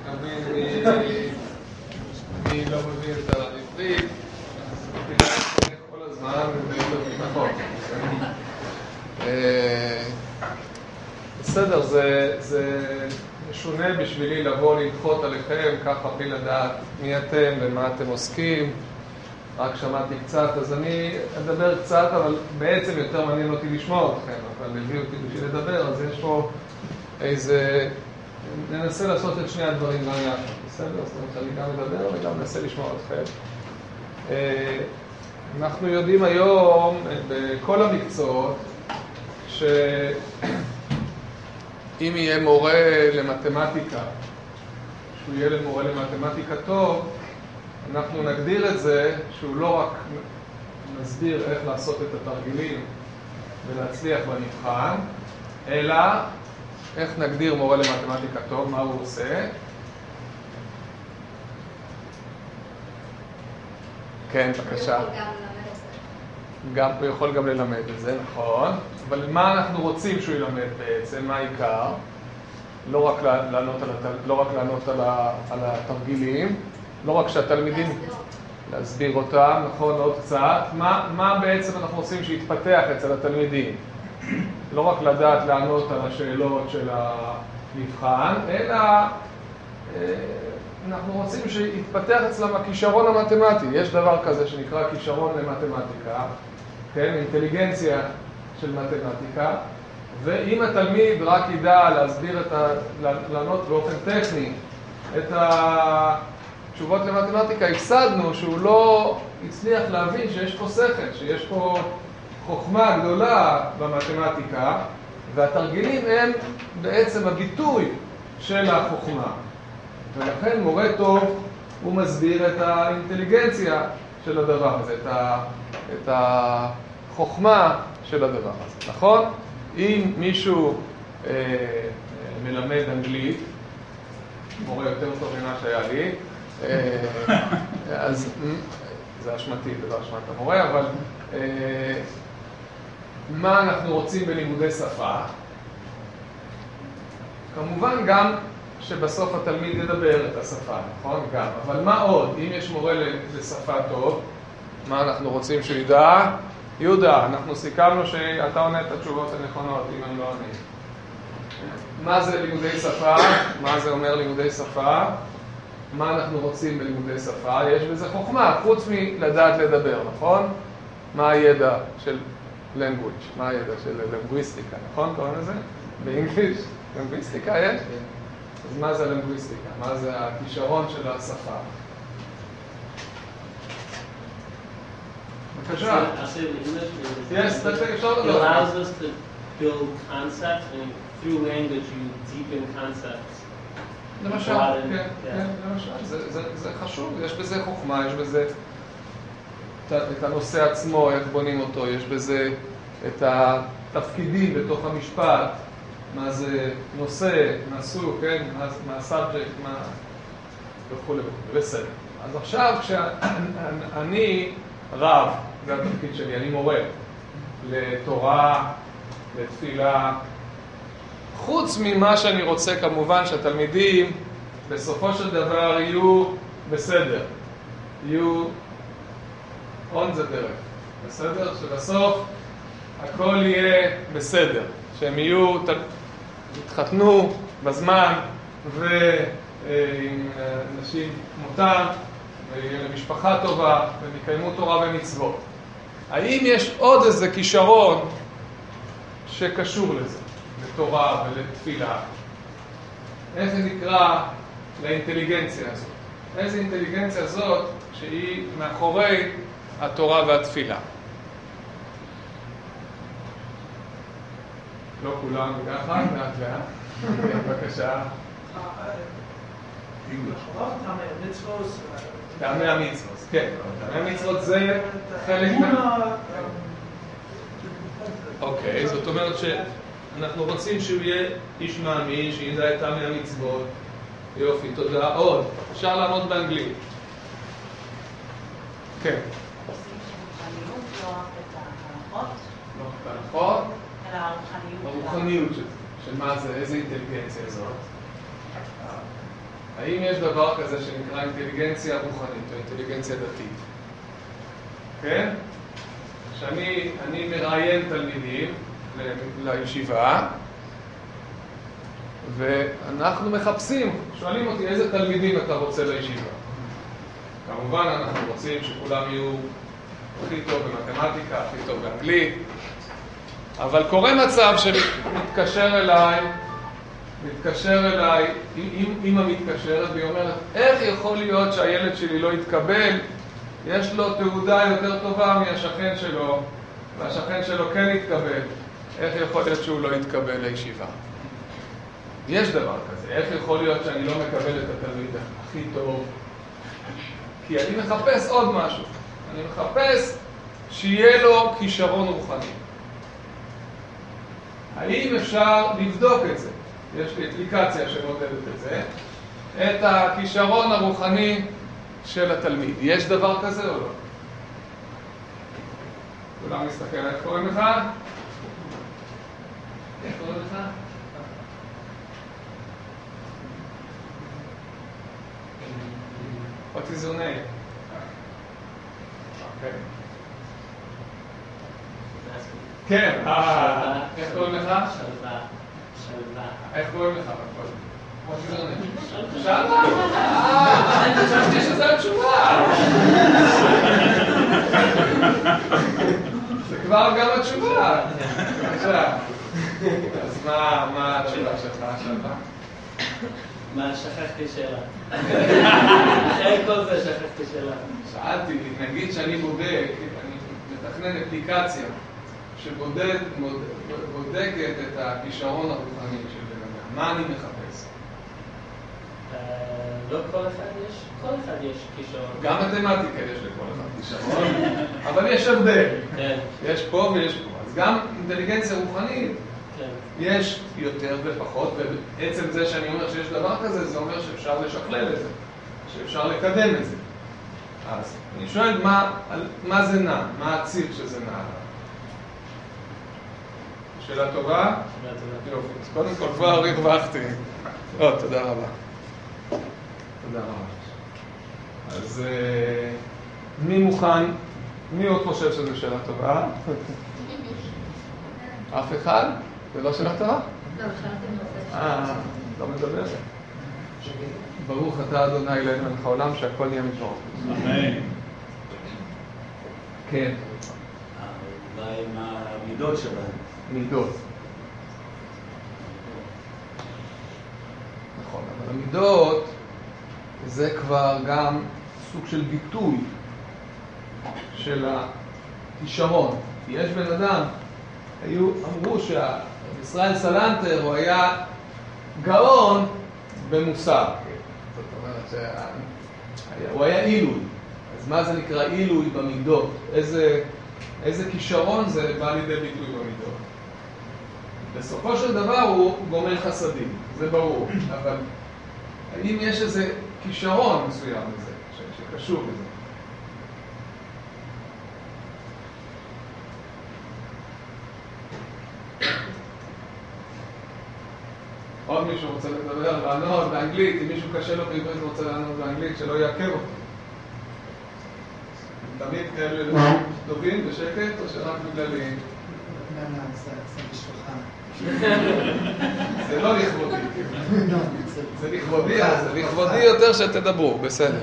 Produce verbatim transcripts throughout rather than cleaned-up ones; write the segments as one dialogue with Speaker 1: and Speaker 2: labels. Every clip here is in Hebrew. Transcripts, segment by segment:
Speaker 1: נבין מי לא מבין את העברית, כל הזמן, נכון. בסדר, זה משונה בשבילי לבוא ללחות עליכם ככה בלי לדעת מי אתם ומה אתם עוסקים. רק שמעתי קצת, אז אני אדבר קצת, אבל בעצם יותר מעניין אותי לשמוע אתכם, אבל הביא אותי בשביל לדבר, אז יש פה איזה... ננסה לעשות את שני הדברים גם יחד, בסדר? זאת אומרת, אני גם מדבר וגם ננסה לשמוע אתכם. אנחנו יודעים היום בכל המקצועות שאם יהיה מורה למתמטיקה, שהוא יהיה מורה למתמטיקה טוב, אנחנו נגדיר את זה שהוא לא רק נסביר איך לעשות את התרגילים ולהצליח במבחן, אלא איך נגדיר מורה למתמטיקה טוב, מה הוא עושה. כן, בבקשה. גם הוא יכול גם ללמד את זה, נכון. אבל מה אנחנו רוצים שהוא ילמד בעצם? מה העיקר? לא רק לענות על, הת... לא רק לענות על, ה... על התרגילים, לא רק שהתלמידים... להסביר. להסביר אותם, נכון, עוד קצת. מה, מה בעצם אנחנו רוצים שיתפתח אצל התלמידים? לא רק לדעת לענות על השאלות של המבחן, אלא אנחנו רוצים שיתפתח אצלם הכישרון המתמטי. יש דבר כזה שנקרא כישרון למתמטיקה, כן, אינטליגנציה של מתמטיקה, ואם התלמיד רק ידע להסביר את ה... לענות באופן טכני את התשובות למתמטיקה, הפסדנו שהוא לא הצליח להבין שיש פה שכל, שיש פה חוכמה גדולה במתמטיקה, והתרגילים הם בעצם הביטוי של החוכמה. ולכן מורה טוב הוא מסביר את האינטליגנציה של הדבר הזה, את, ה, את החוכמה של הדבר הזה, נכון? אם מישהו אה, מלמד אנגלית, מורה יותר טוב ממה שהיה לי, אה, אז זה אשמתי, זה לא אשמת המורה, אבל אה, מה אנחנו רוצים בלימודי שפה? כמובן גם שבסוף התלמיד ידבר את השפה, נכון? גם. אבל מה עוד? אם יש מורה לשפה טוב, מה אנחנו רוצים שהוא ידע? יהודה, אנחנו סיכמנו שאתה עונה את התשובות הנכונות, אם אני לא עונה. מה זה לימודי שפה? מה זה אומר לימודי שפה? מה אנחנו רוצים בלימודי שפה? יש בזה חוכמה, חוץ מלדעת לדבר, נכון? מה הידע של language? מה הידע של לינגוויסטיקה, נכון? קוראים לזה? באנגליש? לינגוויסטיקה יש? אז מה זה לינגוויסטיקה? מה זה הכישרון של השפה? בבקשה.
Speaker 2: I'll say in English.
Speaker 1: Yes, that's it.
Speaker 2: It allows us to build concepts, and through language you deepen concepts.
Speaker 1: למשל, כן, כן, למשל. זה חשוב, יש בזה חוכמה, יש בזה את הנושא עצמו, איך בונים אותו, יש בזה את התפקידים בתוך המשפט, מה זה נושא, נשוא, כן, מה הסאבג'קט, מה וכו' וכו', בסדר. אז עכשיו כשאני רב, זה התפקיד שלי, אני מורה לתורה, לתפילה, חוץ ממה שאני רוצה כמובן שהתלמידים בסופו של דבר יהיו בסדר, יהיו on the דרך, בסדר? שבסוף הכל יהיה בסדר, שהם יהיו, יתחתנו בזמן ועם נשים כמותם, ויהיה למשפחה טובה, והם יקיימו תורה ומצוות. האם יש עוד איזה כישרון שקשור לזה, לתורה ולתפילה? איך זה נקרא לאינטליגנציה הזאת? איזה אינטליגנציה זאת שהיא מאחורי התורה והתפילה? לא כולם ביחד, לאט לאט. בבקשה. טעמי המצוות, כן. טעמי המצוות זה חלק מה... אוקיי, זאת אומרת שאנחנו רוצים שהוא יהיה איש מאמין, שידע את טעמי המצוות. יופי, תודה. עוד, אפשר לענות באנגלית. כן.
Speaker 3: לא
Speaker 1: את ההלכות,
Speaker 3: אלא הרוחניות.
Speaker 1: הרוחניות של מה זה, איזה אינטליגנציה זאת? האם יש דבר כזה שנקרא אינטליגנציה רוחנית או אינטליגנציה דתית? כן? כשאני אני מראיין תלמידים ל- לישיבה, ואנחנו מחפשים, שואלים אותי איזה תלמידים אתה רוצה לישיבה. כמובן אנחנו רוצים שכולם יהיו הכי טוב במתמטיקה, הכי טוב באנגלית, אבל קורה מצב שמתקשר אליי, מתקשר אליי, אמא מתקשרת והיא אומרת, איך יכול להיות שהילד שלי לא יתקבל? יש לו תעודה יותר טובה מהשכן שלו, והשכן שלו כן יתקבל. איך יכול להיות שהוא לא יתקבל לישיבה? יש דבר כזה. איך יכול להיות שאני לא מקבל את התלמיד הכי טוב? כי אני מחפש עוד משהו. אני מחפש שיהיה לו כישרון רוחני. האם אפשר לבדוק את זה? יש לי אפליקציה שמודדת את זה. את הכישרון הרוחני של התלמיד. יש דבר כזה או לא? כולם מסתכל, איך קוראים לך? איך קוראים לך? What is your name? אוקיי. כן, אה, איך קוראים לך?
Speaker 2: שלווה. שלווה.
Speaker 1: איך קוראים לך? What is your name? שלווה? אה, אני חשבתי שזו התשובה. זה כבר גם התשובה. בבקשה. אז מה התשובה שלך, שלווה?
Speaker 2: מה, שכחתי שאלה. אחרי כל זה שכחתי שאלה.
Speaker 1: שאלתי, נגיד שאני בודק, אני מתכנן אפליקציה שבודקת את הכישרון הרוחני של בן אדם. מה אני מחפש?
Speaker 2: לא כל אחד יש, כל אחד יש כישרון.
Speaker 1: גם מתמטיקה יש לכל אחד כישרון, אבל יש הבדל. יש פה ויש פה. אז גם אינטליגנציה רוחנית, יש יותר ופחות, ובעצם זה שאני אומר שיש דבר כזה, זה אומר שאפשר לשכלל את זה, שאפשר לקדם את זה. אז אני שואל מה, מה זה נע, מה הציר שזה נע. שאלה טובה? יופי, אז קודם כל כבר הרווחתי. לא, תודה רבה. תודה רבה. אז מי מוכן, מי עוד חושב שזו שאלה טובה? אף אחד? זה לא שאלה טובה?
Speaker 3: לא, שאלתי
Speaker 1: אה, לא מדבר. ברוך אתה אדוני אלוהינו מלך העולם שהכל נהיה מתוך.
Speaker 4: אמן.
Speaker 1: כן.
Speaker 4: אולי עם המידות שלהם.
Speaker 1: מידות. נכון, אבל המידות זה כבר גם סוג של ביטוי של הכישרון. כי יש בן אדם, היו, אמרו שישראל סלנטר הוא היה גאון במוסר. זאת אומרת שהוא היה עילוי. אז מה זה נקרא עילוי במידות? איזה, איזה כישרון זה בא לידי ביטוי במידות? בסופו של דבר הוא גומל חסדים, זה ברור. אבל האם יש איזה כישרון מסוים לזה, שקשור לזה? עוד מישהו רוצה לדבר, לענות באנגלית, אם מישהו קשה לו בעברית ורוצה לענות באנגלית, שלא יעכב אותו. תמיד כאלה טובים בשקט, או שרק בגללי?
Speaker 5: לא, לא, זה בשבילך.
Speaker 1: זה לא לכבודי. זה לכבודי, זה לכבודי יותר שתדברו, בסדר.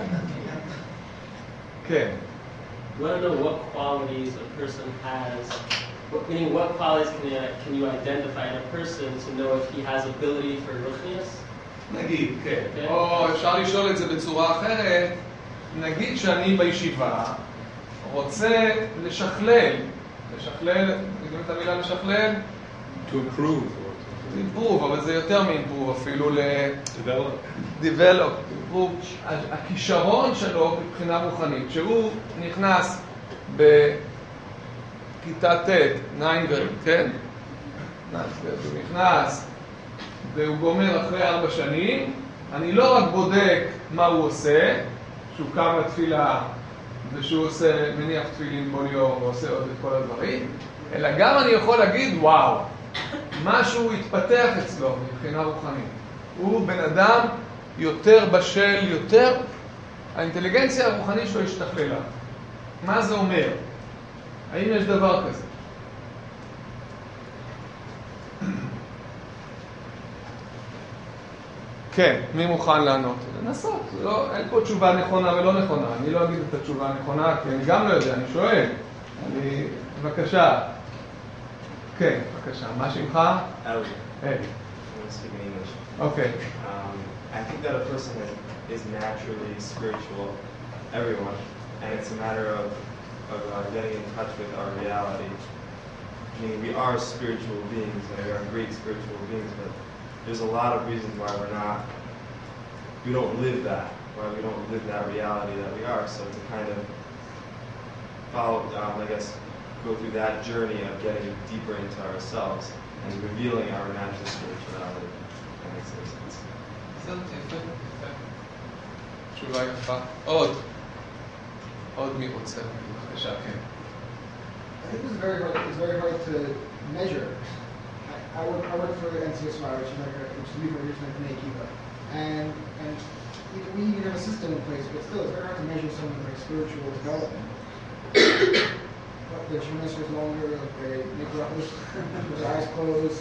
Speaker 1: כן.
Speaker 2: You want to know what qualities a person has, meaning what qualities can you, can you identify in a person to know if he has ability for ruchnius?
Speaker 1: נגיד, כן. או אפשר לשאול את זה בצורה אחרת. נגיד שאני בישיבה רוצה לשכלל. לשכלל, נגיד את המילה לשכלל?
Speaker 4: To improve.
Speaker 1: improve, אבל זה יותר מ-improve אפילו ל...
Speaker 4: Develop.
Speaker 1: develop. improve. הכישרון שלו מבחינה רוחנית, שהוא נכנס בכיתה ט', ניינגרד, כן? הוא נכנס והוא גומר אחרי ארבע שנים, אני לא רק בודק מה הוא עושה, שהוא קם לתפילה ושהוא עושה, מניח תפילין כל יום ועושה עוד את כל הדברים, אלא גם אני יכול להגיד, וואו, משהו התפתח אצלו מבחינה רוחנית. הוא בן אדם יותר בשל, יותר, האינטליגנציה הרוחנית שלו השתכללה. מה זה אומר? האם יש דבר כזה? כן, מי מוכן לענות? לנסות, לא, אין פה תשובה נכונה ולא נכונה. אני לא אגיד את התשובה הנכונה, כי אני גם לא יודע, אני שואל. אני, בבקשה. כן, בבקשה. מה שמך?
Speaker 6: Ellie.
Speaker 1: אלי.
Speaker 6: I'm going to speak in English.
Speaker 1: אוקיי.
Speaker 6: Um, I think that a person is, is naturally spiritual, everyone, and it's a matter of, of uh, getting in touch with our reality. I mean, we are spiritual beings, and we are great spiritual beings, but there's a lot of reasons why we're not, we don't live that, why we don't live that reality that we are. So to kind of follow, um, I guess, go through that journey of getting deeper into ourselves and revealing our natural spirituality. That makes any sense.
Speaker 1: זאת יפה, יפה. תשובה יפה. עוד. עוד מי רוצה? בבקשה, כן.
Speaker 5: I think it's very hard, it's very hard to measure. I, I work, I work for N C S Y, which is like a, which is legal originally from Akiva. And, and we, we even have a system in place, but still it's very hard to measure someone's like spiritual development. But the Shemoneh is longer, like they make up with their eyes closed.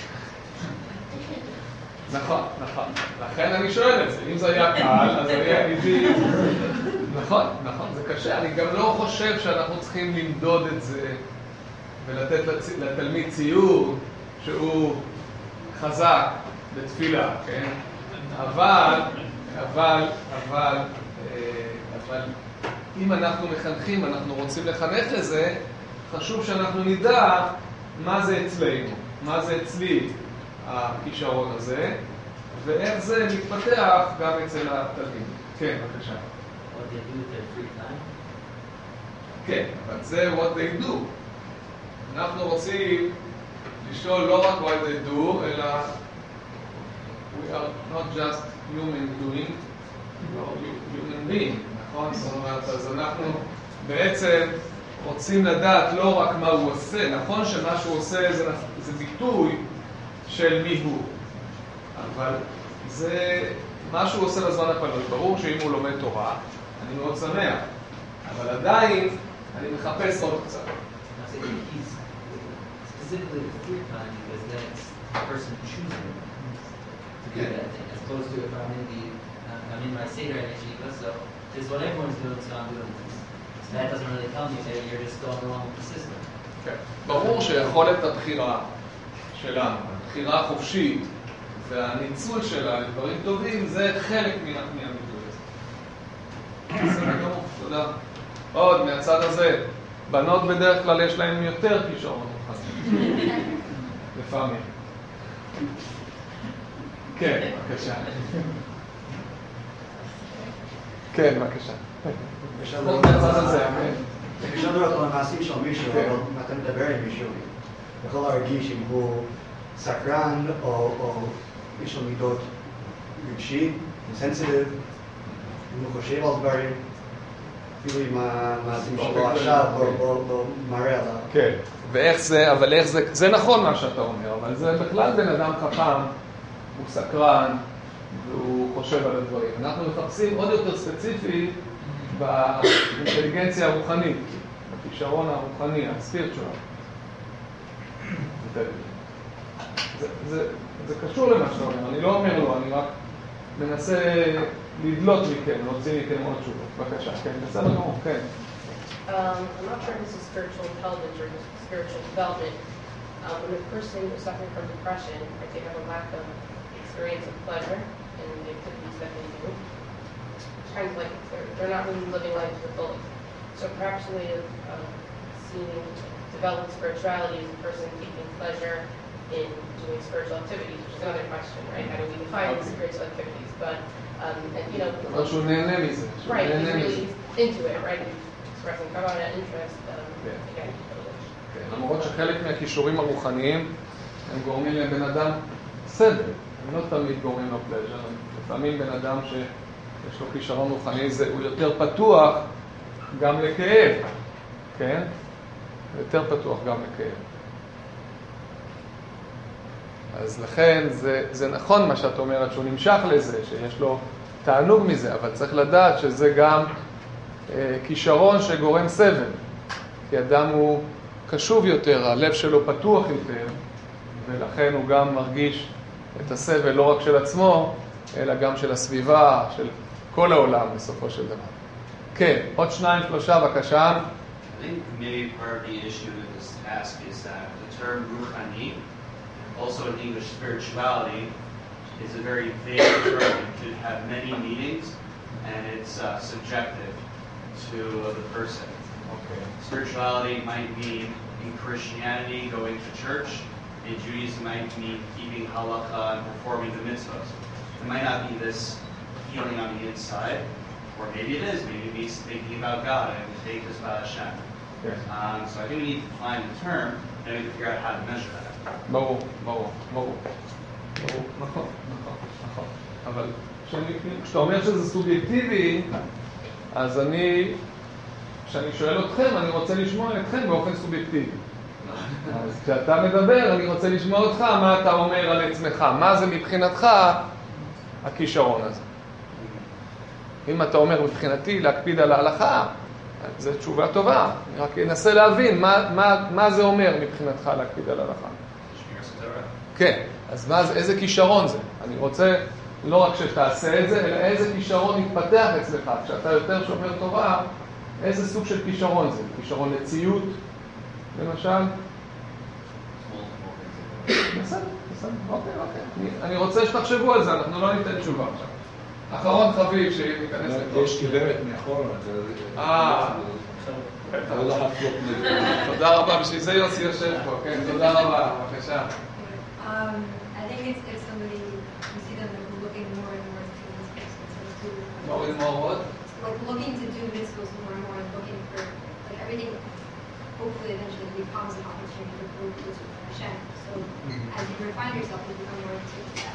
Speaker 1: נכון, נכון. לכן אני שואל את זה. אם זה היה קל, אז היה איתי... נכון, נכון, זה קשה. אני גם לא חושב שאנחנו צריכים למדוד את זה ולתת לצ... לתלמיד ציור שהוא חזק בתפילה, כן? אבל, אבל, אבל, אבל, אם אנחנו מחנכים, אנחנו רוצים לחנך לזה, חשוב שאנחנו נדע מה זה אצלנו, מה זה אצלי הכישרון הזה, ואיך זה מתפתח גם אצל התלמיד. כן, בבקשה.
Speaker 7: What they do with their free time?
Speaker 1: כן, אבל זה what they do. אנחנו רוצים לשאול לא רק what they do, אלא we are not just human doing, no, human being, נכון? זאת אומרת, אז אנחנו בעצם רוצים לדעת לא רק מה הוא עושה, נכון שמה שהוא עושה זה, זה ביטוי של מי הוא, אבל זה מה שהוא עושה בזמן הפנוי. ברור שאם הוא לומד תורה, אני מאוד שמח, אבל עדיין אני מחפש עוד קצת.
Speaker 7: I say he's specifically the free time because then it's the person choosing to do that thing, as opposed to if I'm in the uh, I'm in my Seder and yeshiva, so this is what everyone's doing, so I'm doing this. So that doesn't really tell me that you're just going along with the system.
Speaker 1: כן. ברור שיכולת הבחירה שלנו, הבחירה החופשית והניצול שלה לדברים טובים, זה חלק מהביטוי הזה. בסדר גמור, תודה. עוד מהצד הזה, בנות בדרך כלל יש להן יותר כישרון רוחני. לפעמים. כן, בבקשה. כן, בבקשה. עוד מהצד הזה, כן.
Speaker 8: כשאנו רק למעשים של מישהו, אבל אתה מדבר עם מישהו, יכול להרגיש אם הוא סקרן או יש לו מידות רגשי, סנסיטיב, אם הוא חושב על דברים, אפילו עם המעשים שלו עכשיו, או מראה עליו.
Speaker 1: כן, ואיך זה, אבל איך זה, זה נכון מה שאתה אומר, אבל זה בכלל בן אדם חכם, הוא סקרן, והוא חושב על הדברים. אנחנו מחפשים עוד יותר ספציפי באינטליגנציה הרוחנית, בכישרון הרוחני, הספירטואל. זה, זה, זה קשור למה שאתה אומר, אני לא אומר לו, אני רק מנסה לדלות מכם, להוציא מכם עוד תשובות. בבקשה, כן, בסדר גמור, כן.
Speaker 3: Um, I'm not sure if this is spiritual intelligence or just spiritual development. Um, when a person is suffering from depression, like they have a lack of experience of pleasure in the activities that they do, it's kind of like they're, they're not really living life to the fullest. So perhaps a way of um, seeing developed spirituality is a person taking pleasure in doing spiritual activities, which is another question, right? How do we define okay. spiritual activities? But, um, and, you know,
Speaker 1: אבל שהוא נהנה מזה.
Speaker 3: right, he's really into it, right? Expressing kavana, interest, um,
Speaker 1: Yeah.
Speaker 3: again.
Speaker 1: כן, למרות שחלק מהכישורים הרוחניים הם גורמים לבן אדם סדר, הם לא תמיד גורמים לו פלז'ר, לפעמים בן אדם שיש לו כישרון רוחני זה, הוא יותר פתוח גם לכאב, כן? יותר פתוח גם לכאב. אז לכן זה, זה נכון מה שאת אומרת, שהוא נמשך לזה, שיש לו תענוג מזה, אבל צריך לדעת שזה גם אה, כישרון שגורם סבל. כי אדם הוא קשוב יותר, הלב שלו פתוח יותר, ולכן הוא גם מרגיש את הסבל לא רק של עצמו, אלא גם של הסביבה, של כל העולם בסופו של דבר. כן, עוד שניים, שלושה, בבקשה.
Speaker 9: I think maybe part of the issue with this task is that the term ruchani, also in English spirituality, is a very vague term. It could have many meanings, and it's uh, subjective to uh, the person.
Speaker 1: Okay.
Speaker 9: Spirituality might mean, in Christianity, going to church. In Judaism, it might mean keeping halakha and performing the mitzvahs. It might not be this feeling on the inside, or maybe it is. Maybe it means thinking about God and faith is about Hashem.
Speaker 1: Yes.
Speaker 9: Um, so I think we need to find the term, and we need to figure out how to measure that.
Speaker 1: ברור, ברור, ברור. ברור, נכון, נכון, נכון. אבל כשאתה אומר שזה סובייקטיבי, אז אני, כשאני שואל אתכם, אני רוצה לשמוע אתכם באופן סובייקטיבי. אז כשאתה מדבר, אני רוצה לשמוע אותך, מה אתה אומר על עצמך, מה זה מבחינתך הכישרון הזה. אם אתה אומר מבחינתי להקפיד על ההלכה, זו תשובה טובה. אני רק אנסה להבין מה, מה, מה זה אומר מבחינתך להקפיד על ההלכה. כן, אז מה, איזה כישרון זה? אני רוצה לא רק שתעשה את זה, אלא איזה כישרון יתפתח אצלך. כשאתה יותר שומר תורה, איזה סוג של כישרון זה? כישרון לציות, למשל? בסדר, בסדר, אוקיי, אוקיי. אני, אני רוצה שתחשבו על זה, אנחנו לא ניתן תשובה עכשיו. אחרון חביב שניכנס לכל.
Speaker 4: יש כברת מאחורה.
Speaker 1: אה. תודה רבה, בשביל זה יוסי יושב פה, כן, תודה רבה, בבקשה.
Speaker 10: Um, I think it's, it's somebody, you see them like, looking more and more to do mitzvahs.
Speaker 1: More and more what?
Speaker 10: Like looking to do mitzvahs more and more and looking for, like everything hopefully eventually becomes an opportunity to prove closer to Hashem. So mm-hmm. as you refine yourself, you become more attuned to that.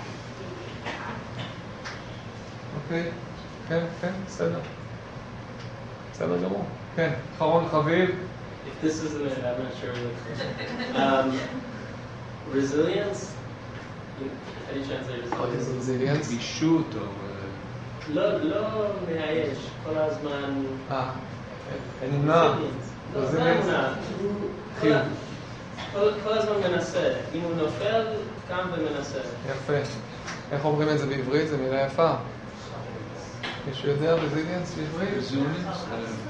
Speaker 1: אוקיי, כן, כן, בסדר. בסדר גמור. כן, אחרון חביב.
Speaker 2: If this isn't it, I'm not sure what um, resilience? How do you translate resilience?
Speaker 1: resilience?
Speaker 4: בישות או...
Speaker 2: לא, לא מהייש, כל הזמן...
Speaker 1: אה, אמונה.
Speaker 2: לא, לא אמונה. כל הזמן מנסה. אם הוא נופל, קם ומנסה.
Speaker 1: יפה. איך אומרים את זה בעברית? זו מילה יפה. מישהו יודע רזיליאנס בעברית?
Speaker 4: רזיליאנס?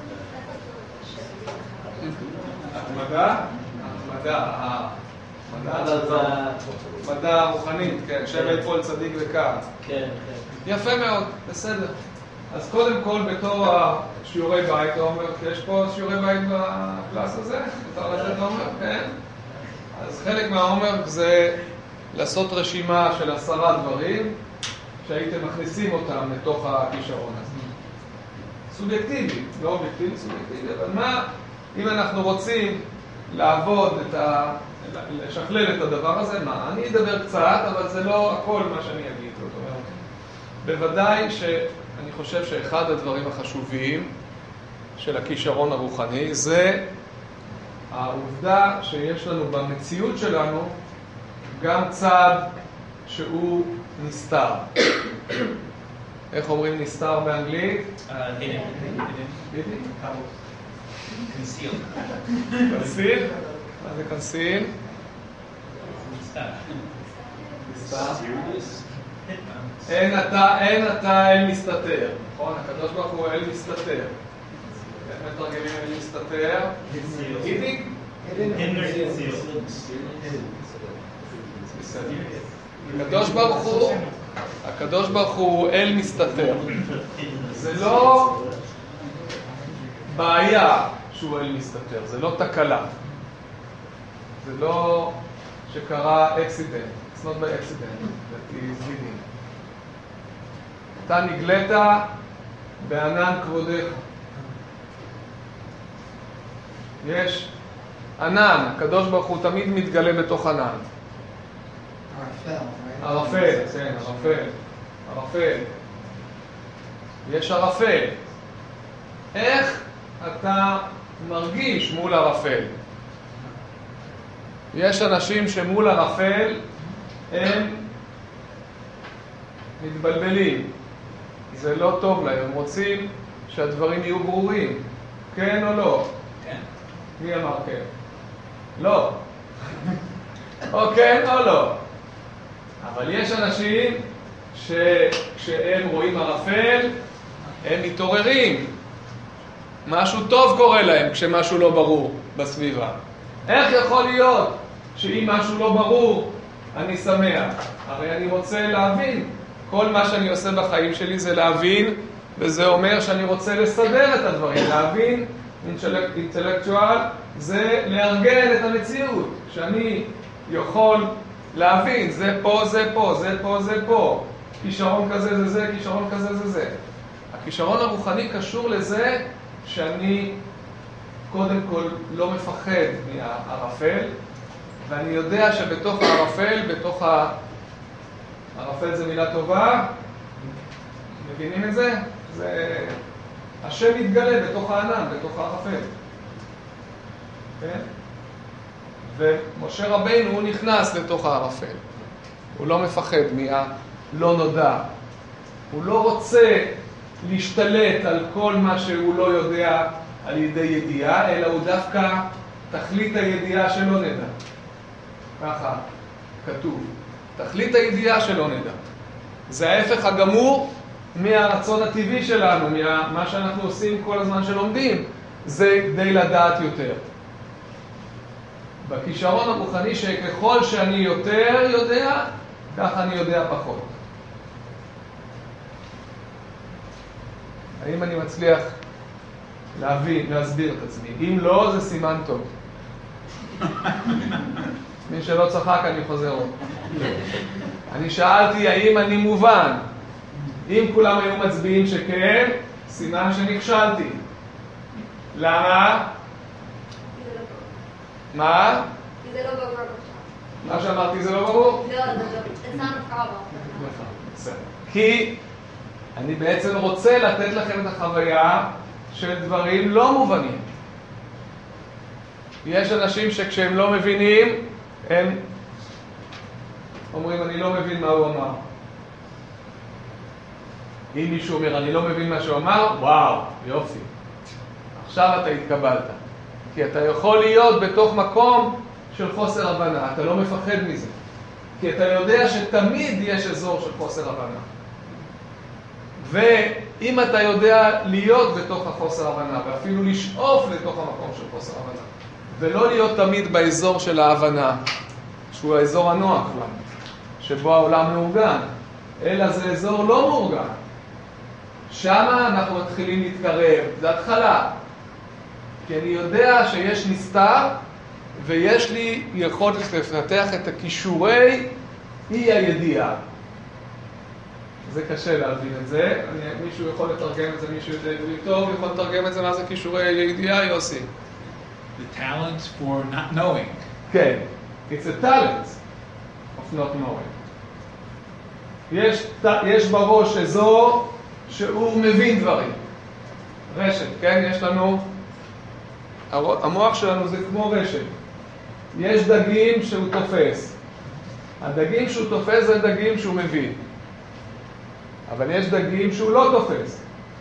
Speaker 1: התמדה? התמדה, אה. מדע רוחנית, כן. שווה כל צדיק וקר.
Speaker 2: כן, כן.
Speaker 1: יפה מאוד, בסדר. אז קודם כל בתור השיעורי בית, אומר, יש פה שיעורי בית בקלאס הזה? בתור לתת אומר? כן. אז חלק מהעומר זה לעשות רשימה של עשרה דברים שהייתם מכניסים אותם לתוך הכישרון הזה. סובייקטיבי, לא אובייקטיבי, סובייקטיבי, אבל מה, אם אנחנו רוצים לעבוד את ה... לשכלל את הדבר הזה, מה? אני אדבר קצת, אבל זה לא הכל מה שאני אגיד. זאת אומרת, בוודאי שאני חושב שאחד הדברים החשובים של הכישרון הרוחני זה העובדה שיש לנו במציאות שלנו גם צד שהוא נסתר. איך אומרים נסתר באנגלית?
Speaker 9: Conceal.
Speaker 1: קונסיל? מה זה קונסיל? אין אתה, אין אתה אל מסתתר. נכון? הקדוש ברוך הוא אל מסתתר. איך מתרגמים אל מסתתר? הידי? הקדוש ברוך הוא, הקדוש ברוך הוא אל מסתתר. זה לא בעיה שהוא אל מסתתר, זה לא תקלה. זה לא שקרה accident. It's not by accident that he is leading. אתה נגלית בענן כבודך. יש ענן, הקדוש ברוך הוא תמיד מתגלה בתוך ענן. ערפל, כן, ערפל, ערפל. יש ערפל. איך אתה מרגיש מול ערפל? יש אנשים שמול ערפל הם מתבלבלים. זה לא טוב להם, הם רוצים שהדברים יהיו ברורים. כן או לא?
Speaker 4: כן.
Speaker 1: מי אמר כן? לא. או כן או לא. אבל יש אנשים שכשהם רואים ערפל, הם מתעוררים. משהו טוב קורה להם כשמשהו לא ברור בסביבה. איך יכול להיות שאם משהו לא ברור, אני שמח? הרי אני רוצה להבין. כל מה שאני עושה בחיים שלי זה להבין, וזה אומר שאני רוצה לסדר את הדברים. להבין, אינטלקטואל, זה לארגן את המציאות. שאני יכול להבין, זה פה, זה פה, זה פה, זה פה. כישרון כזה זה זה, כישרון כזה זה זה. הכישרון הרוחני קשור לזה שאני קודם כל לא מפחד מהערפל, ואני יודע שבתוך הערפל, בתוך ה... ערפל זה מילה טובה, מבינים את זה? זה... השם מתגלה בתוך הענן, בתוך הערפל. כן? ומשה רבינו הוא נכנס לתוך הערפל. הוא לא מפחד מהלא נודע. הוא לא רוצה להשתלט על כל מה שהוא לא יודע על ידי ידיעה, אלא הוא דווקא תכלית הידיעה שלא נדע. ככה כתוב. תכלית הידיעה שלא נדע. זה ההפך הגמור מהרצון הטבעי שלנו, מה שאנחנו עושים כל הזמן שלומדים. זה כדי לדעת יותר. בכישרון הרוחני שככל שאני יותר יודע, ככה אני יודע פחות. האם אני מצליח להבין, להסביר את עצמי? אם לא, זה סימן טוב. מי שלא צחק, אני חוזר עוד. אני שאלתי האם אני מובן. אם כולם היו מצביעים שכן, סימן שנכשלתי. למה? מה?
Speaker 10: כי זה לא ברור עכשיו.
Speaker 1: מה שאמרתי זה לא ברור?
Speaker 10: לא, it's not a problem.
Speaker 1: כי אני בעצם רוצה לתת לכם את החוויה של דברים לא מובנים. יש אנשים שכשהם לא מבינים, הם אומרים, אני לא מבין מה הוא אמר. אם מישהו אומר, אני לא מבין מה שהוא אמר, וואו, יופי. עכשיו אתה התקבלת. כי אתה יכול להיות בתוך מקום של חוסר הבנה. אתה לא מפחד מזה. כי אתה יודע שתמיד יש אזור של חוסר הבנה. ואם אתה יודע להיות בתוך החוסר הבנה, ואפילו לשאוף לתוך המקום של חוסר הבנה, ולא להיות תמיד באזור של ההבנה, שהוא האזור הנוח לנו, שבו העולם מאורגן, אלא זה אזור לא מאורגן. שמה אנחנו מתחילים להתקרב, זה התחלה. כי אני יודע שיש נסתר, ויש לי יכולת לפתח את הכישורי אי הידיעה. זה קשה להבין את זה. אני, מישהו יכול לתרגם את זה, מישהו טוב יכול לתרגם את זה, מה זה כישורי אי הידיעה, יוסי?
Speaker 4: The talent for not knowing.
Speaker 1: כן, it's a talent of not knowing. יש, יש בראש אזור שהוא מבין דברים. רשת, כן? יש לנו, המוח שלנו זה כמו רשת. יש דגים שהוא תופס. הדגים שהוא תופס זה דגים שהוא מבין. אבל יש דגים שהוא לא תופס.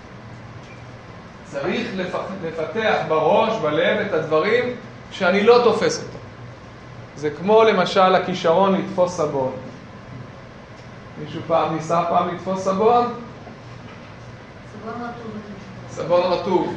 Speaker 1: צריך לפתח בראש, בלב, את הדברים שאני לא תופס אותם. זה כמו למשל הכישרון לתפוס סבון. מישהו פעם ניסה פעם לתפוס סבון?
Speaker 10: סבון רטוב.
Speaker 1: סבון רטוב.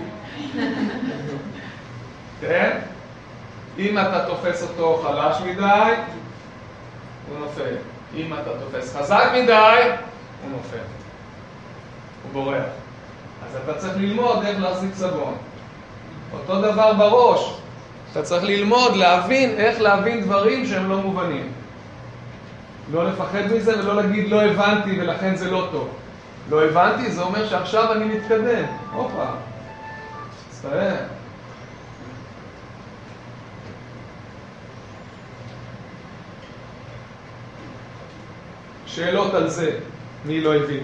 Speaker 1: כן? אם אתה תופס אותו חלש מדי, הוא נופל. אם אתה תופס חזק מדי, הוא נופל. הוא בורח. אז אתה צריך ללמוד איך להחזיק סבון. אותו דבר בראש. אתה צריך ללמוד, להבין, איך להבין דברים שהם לא מובנים. לא לפחד מזה ולא להגיד לא הבנתי ולכן זה לא טוב. לא הבנתי, זה אומר שעכשיו אני מתקדם. הופה. מצטער. שאלות על זה, מי לא הבין?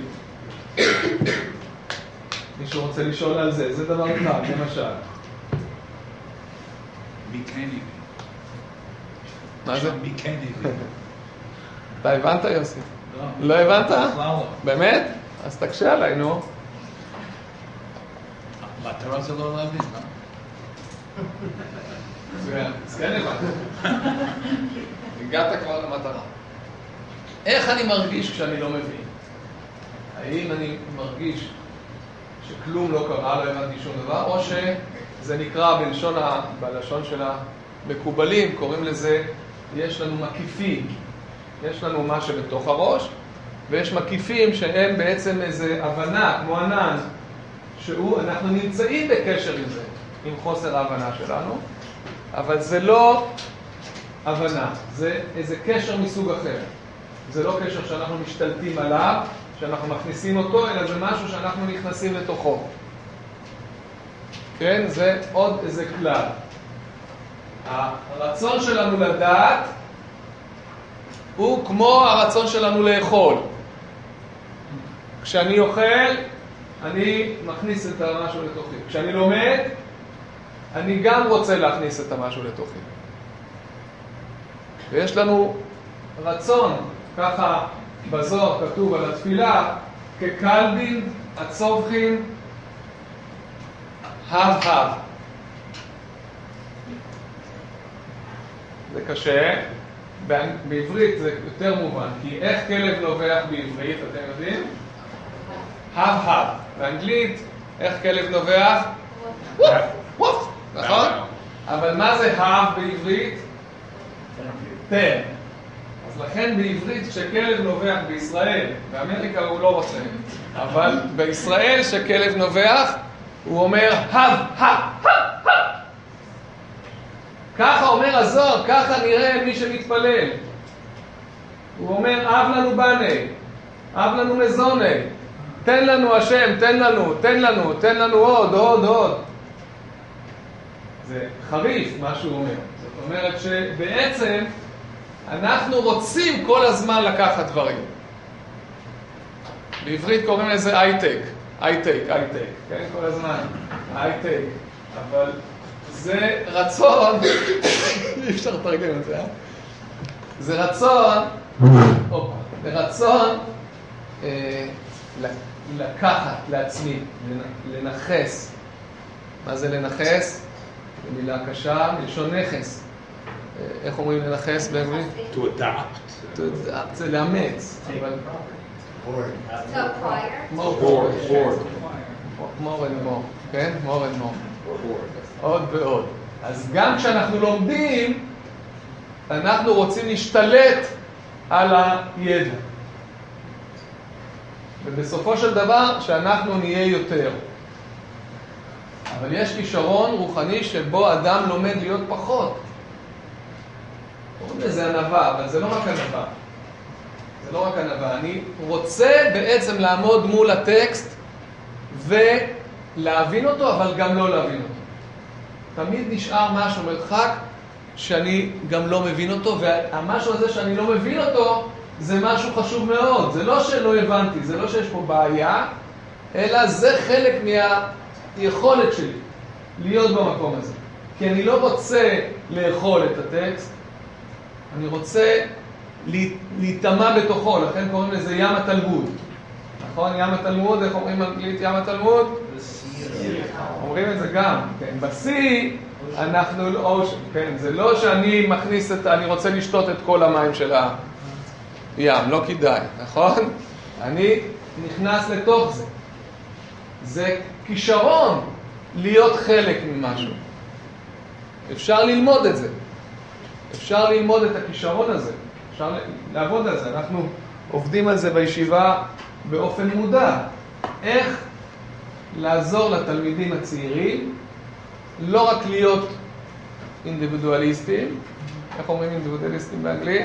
Speaker 1: מישהו רוצה לשאול על זה, זה דבר אחד, למשל.
Speaker 4: מי כן הבין?
Speaker 1: מה זה?
Speaker 4: מי כן הבין?
Speaker 1: אתה הבנת, יוסי?
Speaker 4: לא.
Speaker 1: לא הבנת?
Speaker 4: בכלל לא.
Speaker 1: באמת? אז תקשה עליי, נו.
Speaker 4: המטרה זה לא להבין, לא?
Speaker 1: מצוין. אז כן הבנת. הגעת כבר למטרה. איך אני מרגיש כשאני לא מבין? האם אני מרגיש שכלום לא קרה, לא הבנתי שום דבר, או שזה נקרא בלשון, ה... בלשון של המקובלים, קוראים לזה, יש לנו מקיפים. יש לנו מה שבתוך הראש, ויש מקיפים שהם בעצם איזו הבנה, כמו ענן, שהוא, אנחנו נמצאים בקשר עם זה, עם חוסר ההבנה שלנו, אבל זה לא הבנה, זה איזה קשר מסוג אחר. זה לא קשר שאנחנו משתלטים עליו, שאנחנו מכניסים אותו, אלא זה משהו שאנחנו נכנסים לתוכו. כן? זה עוד איזה כלל. הרצון שלנו לדעת הוא כמו הרצון שלנו לאכול. כשאני אוכל, אני מכניס את המשהו לתוכי. כשאני לומד, אני גם רוצה להכניס את המשהו לתוכי. ויש לנו רצון, ככה בזוהר כתוב על התפילה, כקלבין הצובחין הב הב. זה קשה, בעברית זה יותר מובן, כי איך כלב נובח בעברית, אתם יודעים? הב הב. באנגלית, איך כלב נובח? ווף, ווף, נכון? אבל מה זה הב בעברית? תן. אז לכן בעברית כשכלב נובח בישראל, באמריקה הוא לא רוצה, אבל בישראל כשכלב נובח, הוא אומר הב, הב, הב, הב. ככה אומר הזוהר, ככה נראה מי שמתפלל. הוא אומר, אב לנו בני, אב לנו מזוני, תן לנו השם, תן לנו, תן לנו, תן לנו עוד, עוד, עוד. זה חריף מה שהוא אומר. זאת אומרת שבעצם אנחנו רוצים כל הזמן לקחת דברים. בעברית קוראים לזה I take, I take, I take, כן? כל הזמן, I take. אבל זה רצון, אי אפשר לתרגם את זה, אה? זה רצון, אופה, זה רצון אה, לקחת לעצמי, לנחס. מה זה לנחס? זו מילה קשה, מלשון נכס. איך אומרים לנחס באנגלית?
Speaker 4: To adopt.
Speaker 1: To adopt, זה לאמץ. אבל...
Speaker 10: To acquire.
Speaker 1: more, more, more and more, כן? more and more. עוד ועוד. אז גם כשאנחנו לומדים, אנחנו רוצים להשתלט על הידע. ובסופו של דבר, שאנחנו נהיה יותר. אבל יש כישרון רוחני שבו אדם לומד להיות פחות. קוראים לזה ענווה, אבל זה לא רק ענווה. זה לא רק ענווה. אני רוצה בעצם לעמוד מול הטקסט ולהבין אותו, אבל גם לא להבין אותו. תמיד נשאר משהו מרחק שאני גם לא מבין אותו, והמשהו הזה שאני לא מבין אותו, זה משהו חשוב מאוד. זה לא שלא הבנתי, זה לא שיש פה בעיה, אלא זה חלק מהיכולת שלי להיות במקום הזה. כי אני לא רוצה לאכול את הטקסט, אני רוצה להיטמע בתוכו, לכן קוראים לזה ים התלמוד. נכון? ים התלמוד, איך אומרים אנגלית ים התלמוד? אומרים את זה גם, כן. בסי, אנחנו לא, כן, זה לא שאני מכניס את, אני רוצה לשתות את כל המים של הים, לא כדאי, נכון? אני נכנס לתוך זה. זה כישרון להיות חלק ממשהו. אפשר ללמוד את זה. אפשר ללמוד את הכישרון הזה. אפשר לעבוד על זה. אנחנו עובדים על זה בישיבה באופן מודע. איך לעזור לתלמידים הצעירים לא רק להיות אינדיבידואליסטים, איך אומרים אינדיבידואליסטים באנגלית?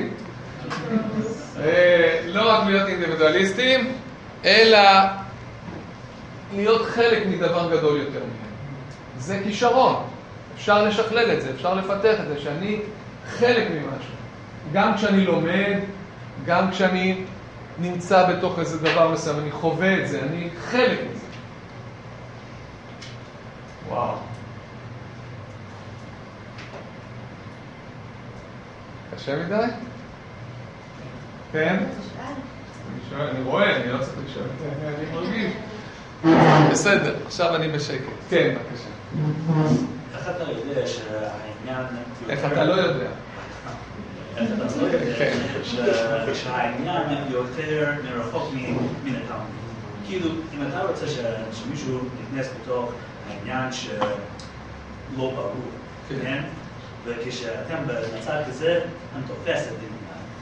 Speaker 1: לא רק להיות אינדיבידואליסטים, אלא להיות חלק מדבר גדול יותר מהם. זה כישרון. אפשר לשכלל את זה, אפשר לפתח את זה, שאני חלק ממשהו. גם כשאני לומד, גם כשאני נמצא בתוך איזה דבר מסוים, אני חווה את זה, אני חלק מזה. וואו. קשה מדי? כן? אני שואל, אני רואה, אני לא צריך לשאול, אני מרגיש. בסדר, עכשיו אני בשקט. כן, בבקשה.
Speaker 11: איך אתה יודע שהעניין...
Speaker 1: איך אתה לא יודע?
Speaker 11: איך אתה לא יודע שהעניין יותר מרחוק מן הטעם. כאילו, אם אתה רוצה שמישהו נכנס בתוך העניין שלא ברור, כן? וכשאתם במצב כזה, הם תופס את העניין.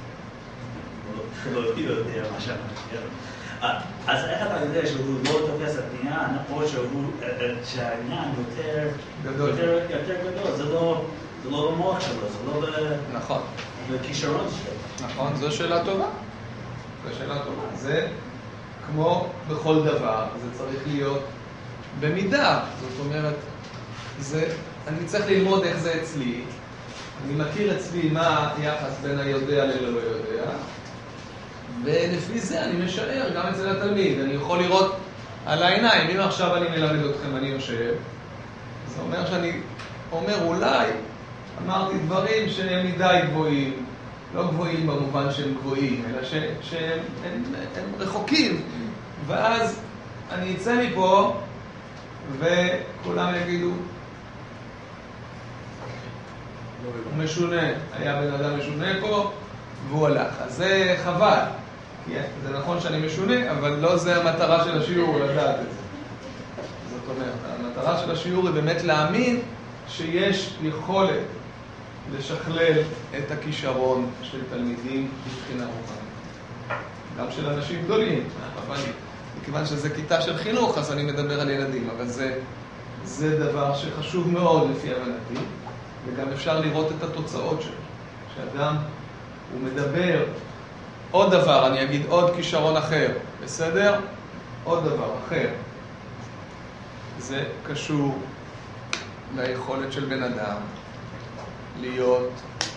Speaker 11: לא יודע מה שאמרתי. אז איך אתה יודע שהוא לא תופס את העניין, או שהעניין יותר גדול? זה לא במוח שלו, זה לא בכישרון שלו.
Speaker 1: נכון, זו שאלה טובה. זו שאלה טובה. זה כמו בכל דבר, זה צריך להיות במידה. זאת אומרת, אני צריך ללמוד איך זה אצלי. אני מכיר אצלי מה היחס בין היודע ללא יודע. ולפי זה אני משער גם אצל התלמיד. אני יכול לראות על העיניים. אם עכשיו אני מלמד אתכם, אני יושב. זה אומר שאני אומר אולי אמרתי דברים שהם מדי גבוהים. לא גבוהים במובן שהם גבוהים, אלא ש, שהם הם, הם רחוקים. ואז אני אצא מפה וכולם יגידו הוא משונה. היה בן אדם משונה פה והוא הלך. אז זה חבל. זה נכון שאני משונה, אבל לא זה המטרה של השיעור, לדעת את זה. זאת אומרת, המטרה של השיעור היא באמת להאמין שיש יכולת לשכלל את הכישרון של תלמידים מבחינה רוחנית. גם של אנשים גדולים, אבל מכיוון שזה כיתה של חינוך, אז אני מדבר על ילדים, אבל זה, זה דבר שחשוב מאוד לפי הבנתי, וגם אפשר לראות את התוצאות שלו. שאדם, הוא מדבר עוד דבר, אני אגיד עוד כישרון אחר, בסדר? עוד דבר אחר. זה קשור ליכולת של בן אדם להיות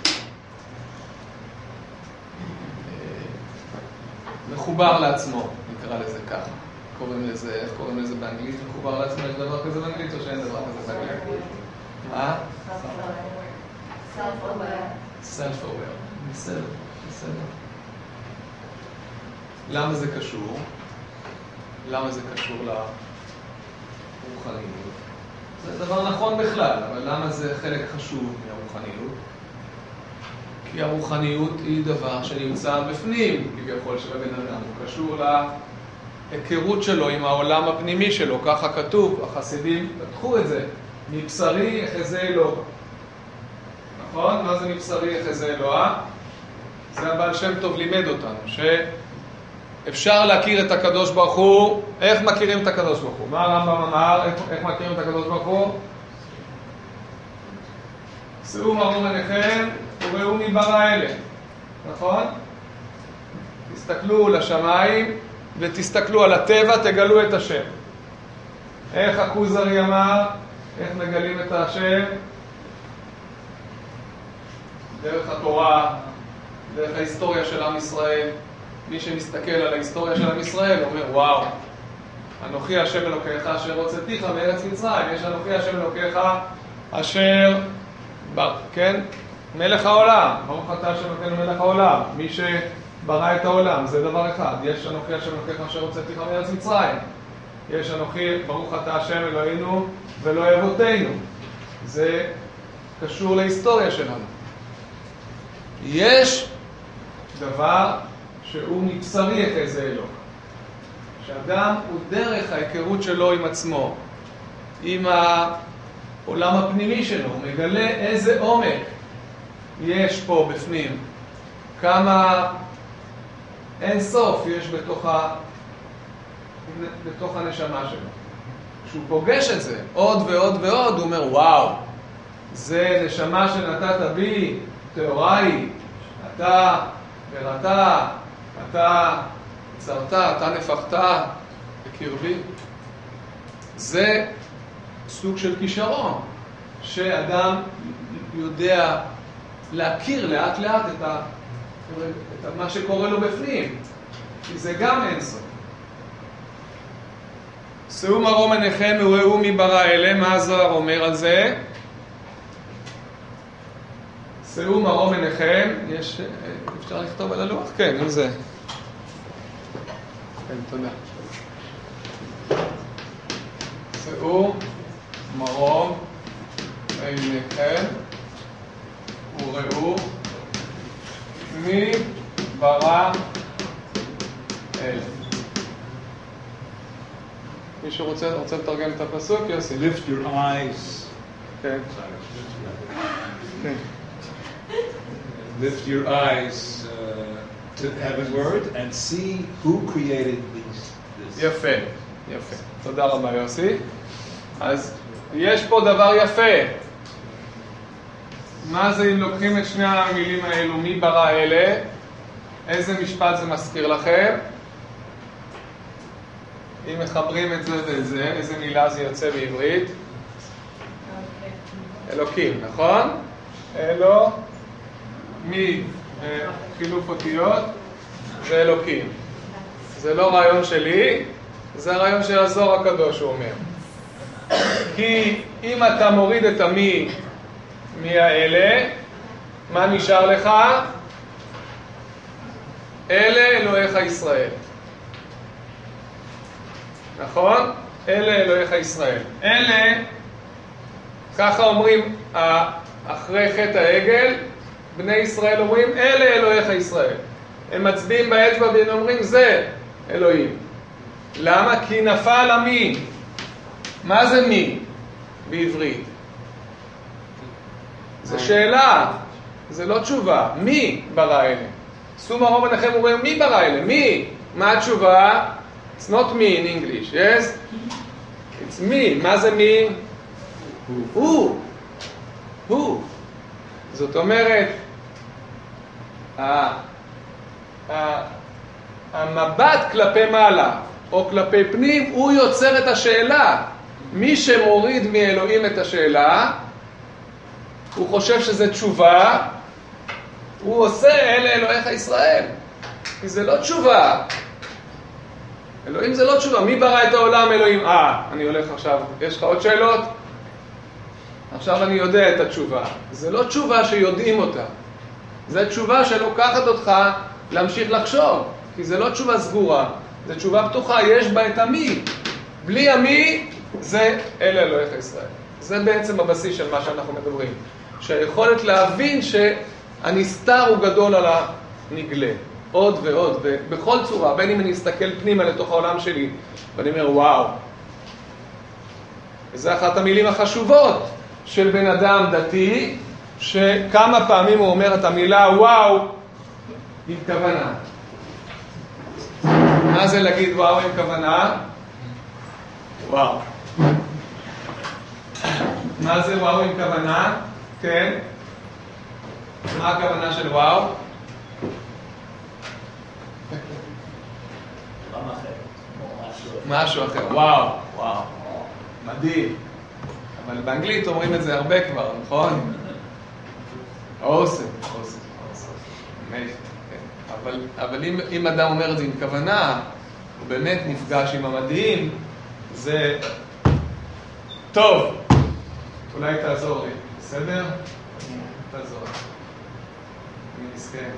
Speaker 1: מחובר לעצמו, נקרא לזה ככה. קוראים לזה, איך קוראים לזה באנגלית? מחובר לעצמו, יש דבר כזה באנגלית או שאין דבר כזה באנגלית? מה? Self-aware. Self-aware. בסדר, בסדר. למה זה קשור? למה זה קשור לרוחניות? זה דבר נכון בכלל, אבל למה זה חלק חשוב מהרוחניות? כי הרוחניות היא דבר שנמצא בפנים, כביכול של הבן אדם. הוא קשור להיכרות שלו עם העולם הפנימי שלו, ככה כתוב, החסידים פתחו את זה, מבשרי יחזה אלוה. נכון? מה זה מבשרי יחזה אלוה? זה הבעל שם טוב לימד אותנו, שאפשר להכיר את הקדוש ברוך הוא. איך מכירים את הקדוש ברוך הוא? מה הרמב"ם אמר? איך, איך מכירים את הקדוש ברוך הוא? שאו מרום עיניכם וראו מי ברא אלה. נכון? תסתכלו לשמיים ותסתכלו על הטבע, תגלו את השם. איך הכוזרי אמר? איך מגלים את השם? דרך התורה, דרך ההיסטוריה של עם ישראל. מי שמסתכל על ההיסטוריה של עם ישראל אומר, וואו, אנוכי השם אלוקיך אשר הוצאתיך מארץ מצרים. יש אנוכי השם אלוקיך אשר, כן, מלך העולם. ברוך אתה השם אלוקינו מלך העולם. מי שברא את העולם, זה דבר אחד. יש אנוכי השם אלוקיך אשר הוצאתיך מארץ מצרים. יש אנוכי, ברוך אתה השם אלוהינו ולא אבותינו. זה קשור להיסטוריה שלנו. יש דבר שהוא מבשרי יחזה אלוה. שאדם הוא דרך ההיכרות שלו עם עצמו, עם העולם הפנימי שלו, הוא מגלה איזה עומק יש פה בפנים, כמה אין סוף יש בתוך, ה... בתוך הנשמה שלו. כשהוא פוגש את זה עוד ועוד ועוד, הוא אומר, וואו, זה נשמה שנתת בי, תאוריי, אתה בראתה, אתה יצרת, אתה נפחת בקרבי. זה סוג של כישרון, שאדם יודע להכיר לאט לאט את, ה, את מה שקורה לו בפנים, כי זה גם אין סוף. שאו מרום עיניכם וראו מי ברא אלה. מה הזוהר אומר על זה? שאו מרום עיניכם, יש, אפשר לכתוב על הלוח? כן, אם זה. כן, תודה. שאו מרום עיניכם וראו מי ברא אל. מישהו רוצה, רוצה לתרגם את הפסוק? יוסי.
Speaker 4: Lift your eyes.
Speaker 1: כן. כן.
Speaker 4: Lift your eyes uh, to heavenward and see who created these. This.
Speaker 1: יפה, יפה. תודה רבה יוסי. אז יש פה דבר יפה. מה זה אם לוקחים את שני המילים האלו, מי ברא אלה? איזה משפט זה מזכיר לכם? אם מחברים את זה ואת זה, איזה מילה זה יוצא בעברית? אלוקים, נכון? אלו, מי, חילוף אותיות, זה אלוקים. זה לא רעיון שלי, זה הרעיון של הזוהר הקדוש, הוא אומר. כי אם אתה מוריד את המי מהאלה, מה נשאר לך? אלה אלוהיך ישראל. נכון? אלה אלוהיך ישראל. אלה, ככה אומרים אחרי חטא העגל, בני ישראל אומרים, אלה אלוהיך ישראל. הם מצביעים באצבע והם אומרים, זה אלוהים. למה? כי נפל המי. מה זה מי בעברית? זו שאלה, זה לא תשובה. מי ברא אלה? שאו מרום עיניכם וראו מי ברא אלה? מי? מה התשובה? It's not me in English, yes? It's me. מה זה מי? הוא. הוא. זאת אומרת, המבט כלפי מעלה או כלפי פנים הוא יוצר את השאלה. מי שמוריד מאלוהים את השאלה, הוא חושב שזה תשובה, הוא עושה אלה אלוהיך ישראל. כי זה לא תשובה. אלוהים זה לא תשובה. מי ברא את העולם? אלוהים. אה, אני הולך עכשיו. יש לך עוד שאלות? עכשיו אני יודע את התשובה. זה לא תשובה שיודעים אותה. זה תשובה שלוקחת אותך להמשיך לחשוב. כי זה לא תשובה סגורה. זה תשובה פתוחה. יש בה את המי. בלי המי זה אלה אלוהיך ישראל. זה בעצם הבסיס של מה שאנחנו מדברים. שהיכולת להבין שהנסתר הוא גדול על הנגלה. עוד ועוד, ובכל צורה, בין אם אני אסתכל פנימה לתוך העולם שלי, ואני אומר, וואו. וזו אחת המילים החשובות של בן אדם דתי, שכמה פעמים הוא אומר את המילה וואו עם כוונה. מה זה להגיד וואו עם כוונה? וואו. מה זה וואו עם כוונה? כן. מה הכוונה של וואו? משהו אחר. וואו, וואו. מדהים. אבל באנגלית אומרים את זה הרבה כבר, נכון? אוסם, אוסם, אוסם. אבל, אבל אם, אם אדם אומר את זה עם כוונה, הוא באמת נפגש עם המדהים, זה טוב. אולי תעזור לי, בסדר? תעזור. אני מסכן.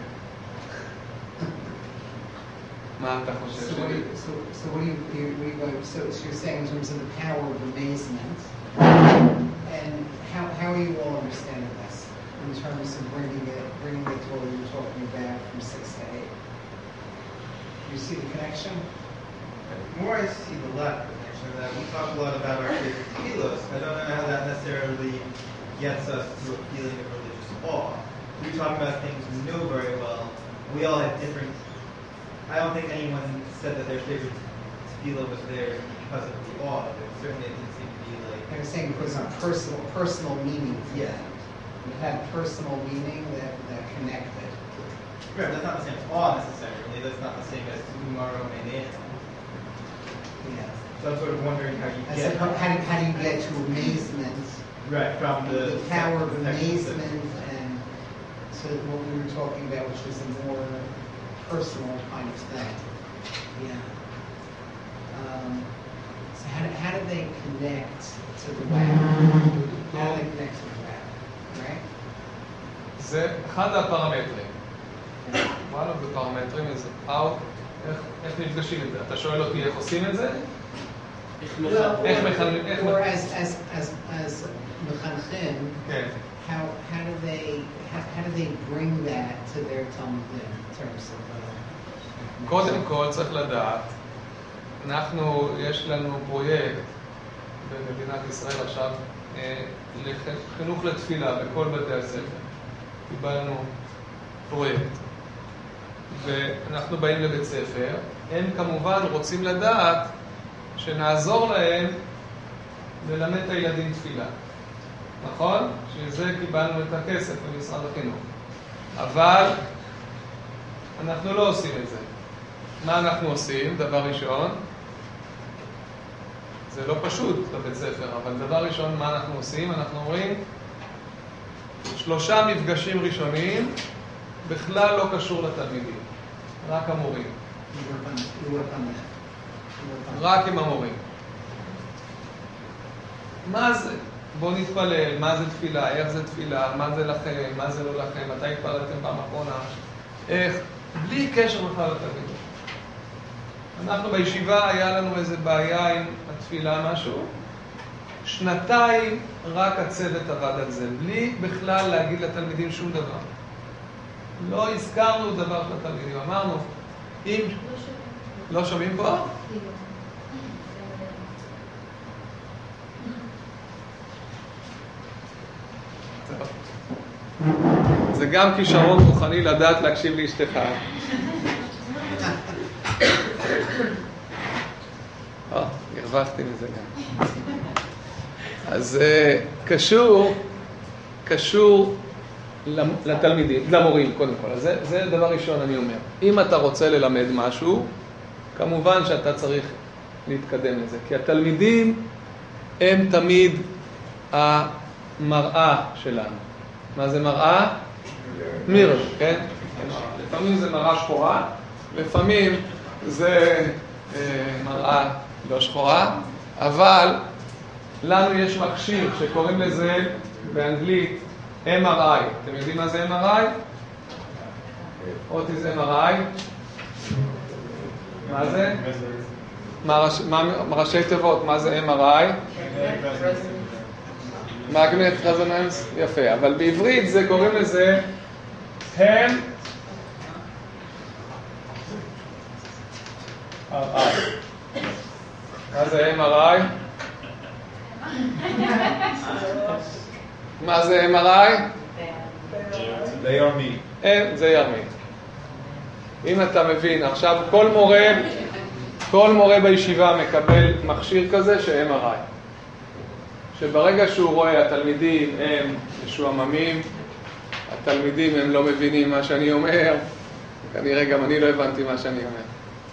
Speaker 1: מה אתה חושב?
Speaker 5: So what do you, so, so what do you, you, you go, so, so you're saying in terms of the power of amazement, and how, how are you all understanding this in terms of bringing it, bringing it to what we were talking about from six to eight? You see the connection?
Speaker 12: The more I see the left connection of that, we talk a lot about our favorite tequilas. I don't know how that necessarily gets us to a feeling of religious awe. We talk about things we know very well. We all have different. I don't think anyone said that their favorite tefillah was theirs because of the awe. But certainly it didn't seem to be like.
Speaker 5: I'm saying because of personal, personal meaning.
Speaker 12: Yeah.
Speaker 5: It had personal meaning that, that connected.
Speaker 12: Right, that's not the same as awe necessarily. That's not the same as umaro menecha.
Speaker 5: Yeah.
Speaker 12: So I'm sort of wondering how you
Speaker 5: I
Speaker 12: get.
Speaker 5: said, how, how, do, how do you get to amazement?
Speaker 12: Right, from the,
Speaker 5: the power of
Speaker 12: the
Speaker 5: amazement and to what we were talking about, which was a more personal kind of thing. Yeah. Um, so how do, how do they connect to the web? How do they connect to the web? Right?
Speaker 1: זה אחד הפרמטרים. אמרנו בפרמטרים, איזה פאו, איך, איך נפגשים את זה? אתה שואל אותי איך עושים את זה? איך מחנכים?
Speaker 13: Or as, as, as, as מחנכים,
Speaker 1: כן.
Speaker 13: how, how do they, how, how do they bring that to their Talmudim in terms of... Uh,
Speaker 1: קודם כל צריך לדעת, אנחנו, יש לנו פרויקט במדינת ישראל עכשיו, לחינוך לתפילה בכל בתי הספר. קיבלנו פרויקט. ואנחנו באים לבית ספר, הם כמובן רוצים לדעת שנעזור להם ללמד את הילדים תפילה. נכון? שזה קיבלנו את הכסף במשרד החינוך. אבל אנחנו לא עושים את זה. מה אנחנו עושים? דבר ראשון, זה לא פשוט לבית ספר, אבל דבר ראשון, מה אנחנו עושים? אנחנו אומרים, שלושה מפגשים ראשונים בכלל לא קשור לתלמידים, רק המורים. רק עם המורים. מה זה? בואו נתפלל, מה זה תפילה, איך זה תפילה, מה זה לכם, מה זה לא לכם, מתי התפללתם פעם אחרונה, איך, בלי קשר בכלל לתלמידים. אנחנו בישיבה, היה לנו איזה בעיה עם התפילה, משהו. שנתיים רק הצוות עבד על זה, בלי בכלל להגיד לתלמידים שום דבר. לא הזכרנו דבר של התלמידים, אמרנו, אם... לא שומעים פה? זה גם כישרון רוחני לדעת להקשיב לאשתך. אה, הרווחתי מזה גם. אז קשור, קשור לתלמידים, למורים קודם כל. אז זה, זה דבר ראשון אני אומר. אם אתה רוצה ללמד משהו, כמובן שאתה צריך להתקדם לזה. כי התלמידים הם תמיד המראה שלנו. מה זה מראה? מירר, כן? לפעמים זה מראה שחורה, לפעמים זה אה, מראה לא שחורה, אבל לנו יש מכשיר שקוראים לזה באנגלית אם אר איי. אתם יודעים מה זה אם אר איי? What is אם אר איי? מה זה? מה, מה, ראשי תיבות, מה זה אם אר איי? Magnetic Resonance, יפה, אבל בעברית זה קוראים לזה הם אר איי. מה זה אם אר איי? מה זה אם אר איי?
Speaker 4: זה ירמי.
Speaker 1: זה ירמי. אם אתה מבין, עכשיו כל מורה, כל מורה בישיבה מקבל מכשיר כזה ש-אם אר איי. שברגע שהוא רואה התלמידים הם משועממים, התלמידים הם לא מבינים מה שאני אומר, כנראה גם אני לא הבנתי מה שאני אומר.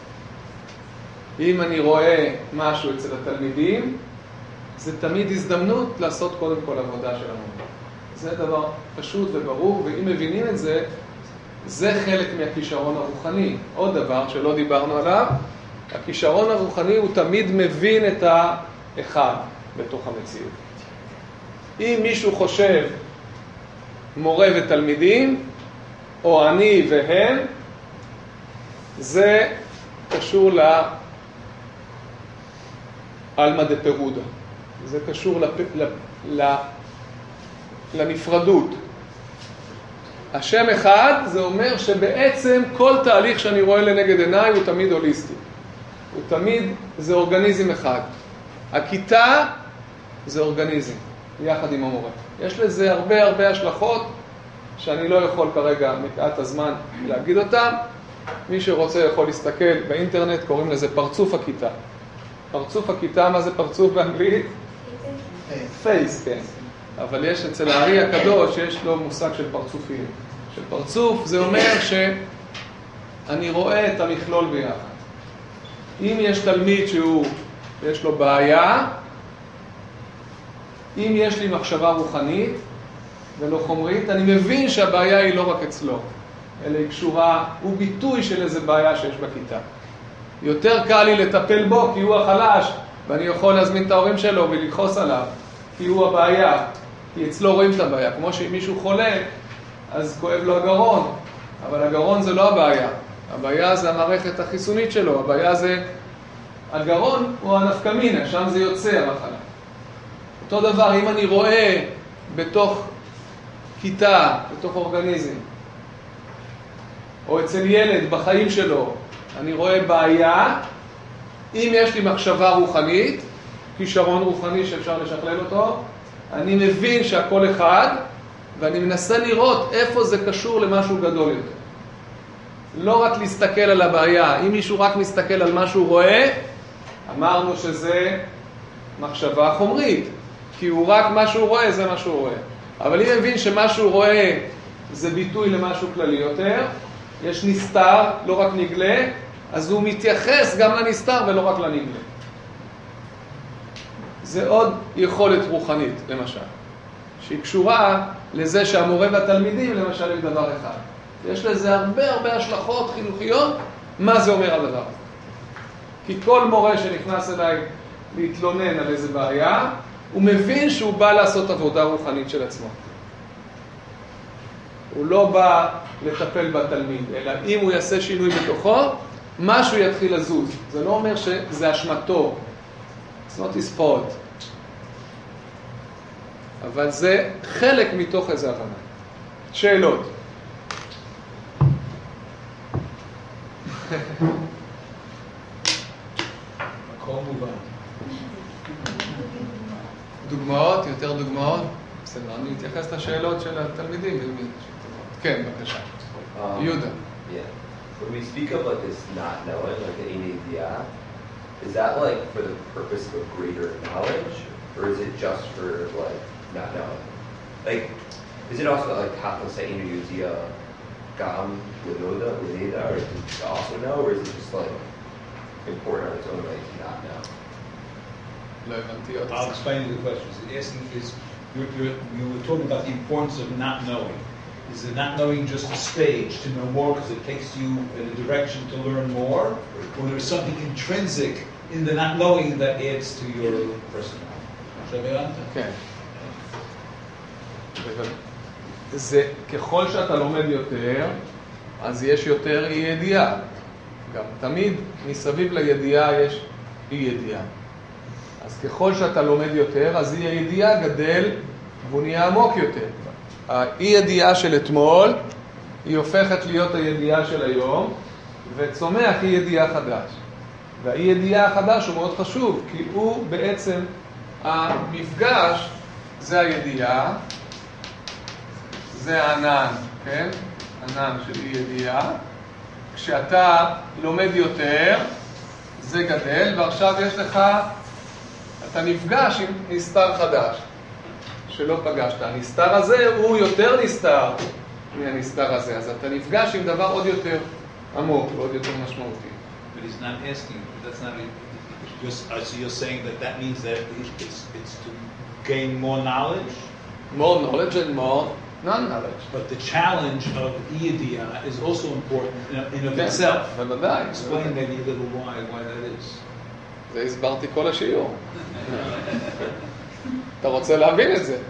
Speaker 1: אם אני רואה משהו אצל התלמידים, זה תמיד הזדמנות לעשות קודם כל עבודה של המורה. זה דבר פשוט וברור, ואם מבינים את זה, זה חלק מהכישרון הרוחני. עוד דבר שלא דיברנו עליו, הכישרון הרוחני הוא תמיד מבין את האחד בתוך המציאות. אם מישהו חושב מורה ותלמידים, או אני והם, זה קשור לאלמא דפירודה. זה קשור לפ... לפ... לנפרדות. השם אחד זה אומר שבעצם כל תהליך שאני רואה לנגד עיניי הוא תמיד הוליסטי. הוא תמיד, זה אורגניזם אחד. הכיתה זה אורגניזם, יחד עם המורה. יש לזה הרבה הרבה השלכות שאני לא יכול כרגע מפאת הזמן להגיד אותם. מי שרוצה יכול להסתכל באינטרנט, קוראים לזה פרצוף הכיתה. פרצוף הכיתה, מה זה פרצוף באנגלית? פייס, כן. אבל יש אצל הארי הקדוש, יש לו מושג של פרצופים. של פרצוף זה אומר שאני רואה את המכלול ביחד. אם יש תלמיד שהוא, יש לו בעיה, אם יש לי מחשבה רוחנית ולא חומרית, אני מבין שהבעיה היא לא רק אצלו, אלא היא קשורה, הוא ביטוי של איזה בעיה שיש בכיתה. יותר קל לי לטפל בו כי הוא החלש, ואני יכול להזמין את ההורים שלו וללחוס עליו, כי הוא הבעיה, כי אצלו רואים את הבעיה. כמו שאם מישהו חולה, אז כואב לו הגרון, אבל הגרון זה לא הבעיה. הבעיה זה המערכת החיסונית שלו, הבעיה זה הגרון הוא הנפקמינה, שם זה יוצא המחלה. אותו דבר, אם אני רואה בתוך כיתה, בתוך אורגניזם, או אצל ילד בחיים שלו, אני רואה בעיה, אם יש לי מחשבה רוחנית, כישרון רוחני שאפשר לשכלל אותו, אני מבין שהכל אחד, ואני מנסה לראות איפה זה קשור למשהו גדול יותר. לא רק להסתכל על הבעיה, אם מישהו רק מסתכל על מה שהוא רואה, אמרנו שזה מחשבה חומרית, כי הוא רק מה שהוא רואה, זה מה שהוא רואה. אבל אם מבין שמה שהוא רואה זה ביטוי למשהו כללי יותר, יש נסתר, לא רק נגלה, אז הוא מתייחס גם לנסתר ולא רק לנגלה. זה עוד יכולת רוחנית, למשל, שהיא קשורה לזה שהמורה והתלמידים, למשל, הם דבר אחד. יש לזה הרבה הרבה השלכות חינוכיות, מה זה אומר הדבר הזה. כי כל מורה שנכנס אליי להתלונן על איזה בעיה, הוא מבין שהוא בא לעשות עבודה רוחנית של עצמו. הוא לא בא לטפל בתלמיד, אלא אם הוא יעשה שינוי בתוכו, משהו יתחיל לזוז. זה לא אומר שזה אשמתו. It's not his fault. אבל זה חלק מתוך איזה הבנה. שאלות.
Speaker 4: מקום מובן.
Speaker 1: דוגמאות, יותר דוגמאות. בסדר, אני אתייחס לשאלות של התלמידים. כן, בבקשה. יהודה.
Speaker 14: Yeah. When we speak of like this not knowing, like the inedia, is that like for the purpose of a greater knowledge, or is it just for like not knowing? Like, is it also like Kappa say inedia, gam, winoda, wineda, or to also know, or is it just like important on its own way to not know?
Speaker 4: I'll explain you the question. The asking is, you're, you're, you were talking about the importance of not knowing. Is the not knowing just a stage to know more because it takes you in a direction to learn more? Or there's something intrinsic in the not knowing that adds to your personality?
Speaker 1: כן. זה, ככל שאתה לומד יותר, אז יש יותר אי ידיעה. גם תמיד מסביב לידיעה יש אי ידיעה. אז ככל שאתה לומד יותר, אז אי הידיעה גדל והוא נהיה עמוק יותר. האי ידיעה של אתמול היא הופכת להיות הידיעה של היום, וצומח אי ידיעה חדש. והאי ידיעה החדש הוא מאוד חשוב, כי הוא בעצם המפגש, זה הידיעה, זה הענן, כן? ענן של אי ידיעה. כשאתה לומד יותר, זה גדל, ועכשיו יש לך, אתה נפגש עם נסתר חדש. שלא פגשת. הנסתר הזה הוא יותר נסתר מהנסתר הזה, אז אתה נפגש עם דבר עוד יותר עמוק ועוד יותר משמעותי.
Speaker 4: But he's not asking, that's not, just, uh, so you're saying that that means that it's, it's to gain more knowledge?
Speaker 1: More knowledge and more non-knowledge.
Speaker 4: But the challenge of Iyadiyah is also important in, in of itself.
Speaker 1: בוודאי.
Speaker 4: Explain maybe a little why, why that is.
Speaker 1: זה הסברתי כל השיעור. אתה רוצה להבין את זה?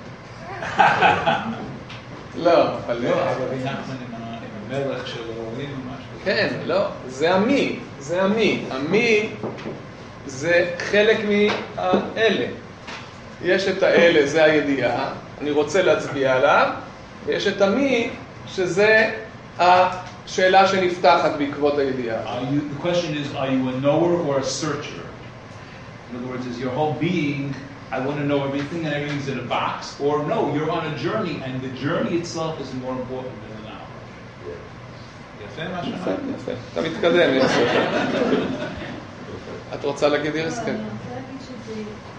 Speaker 1: לא, אבל...
Speaker 4: לא, רבי נחמן עם המלך של ההורים או משהו.
Speaker 1: כן, לא, זה המי, זה המי. המי זה חלק מהאלה. יש את האלה, זה הידיעה, אני רוצה להצביע עליו, ויש את המי, שזה השאלה שנפתחת בעקבות הידיעה.
Speaker 4: The question is, are you a knower or a searcher? In other words, is your whole being, I want to know everything and everything's in a box, or no, you're on a journey and the journey itself is more important than the knowledge. יפה מה שאמרת?
Speaker 1: יפה, אתה מתקדם, יפה. את רוצה להגיד איריס? כן.
Speaker 15: אני רוצה להגיד שזה,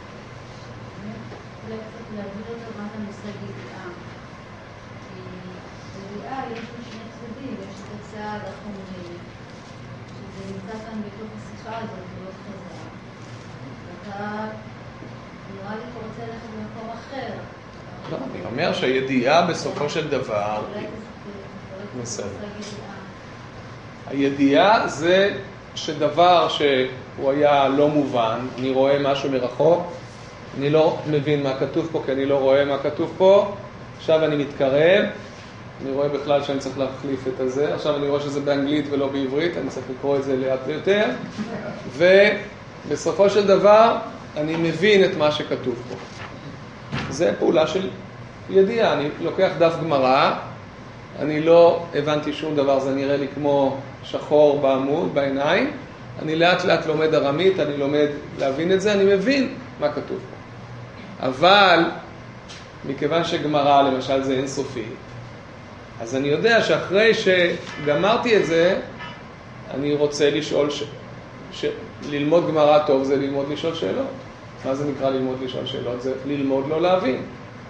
Speaker 15: אולי קצת להעביר את רמת הנושא ידיעה. כי ידיעה יש לו שני צדדים, יש את הצעד החומרי, שזה נמצא כאן בתוך השיחה הזאת, מאוד חזרה. ואתה נראה לי אתה רוצה ללכת במקום אחר.
Speaker 1: לא, אני אומר שהידיעה בסופו של דבר... בסדר. הידיעה זה שדבר שהוא היה לא מובן, אני רואה משהו מרחוק, אני לא מבין מה כתוב פה כי אני לא רואה מה כתוב פה, עכשיו אני מתקרב, אני רואה בכלל שאני צריך להחליף את הזה, עכשיו אני רואה שזה באנגלית ולא בעברית, אני צריך לקרוא את זה לאט יותר, ובסופו של דבר אני מבין את מה שכתוב פה. זה פעולה של ידיעה, אני לוקח דף גמרא, אני לא הבנתי שום דבר, זה נראה לי כמו שחור בעמוד, בעיניים, אני לאט לאט לומד ארמית, אני לומד להבין את זה, אני מבין מה כתוב פה. אבל מכיוון שגמרא למשל זה אינסופי, אז אני יודע שאחרי שגמרתי את זה, אני רוצה לשאול, ש... ש... ללמוד גמרא טוב זה ללמוד לשאול שאלות. מה זה נקרא ללמוד לשאול שאלות? זה ללמוד לא להבין.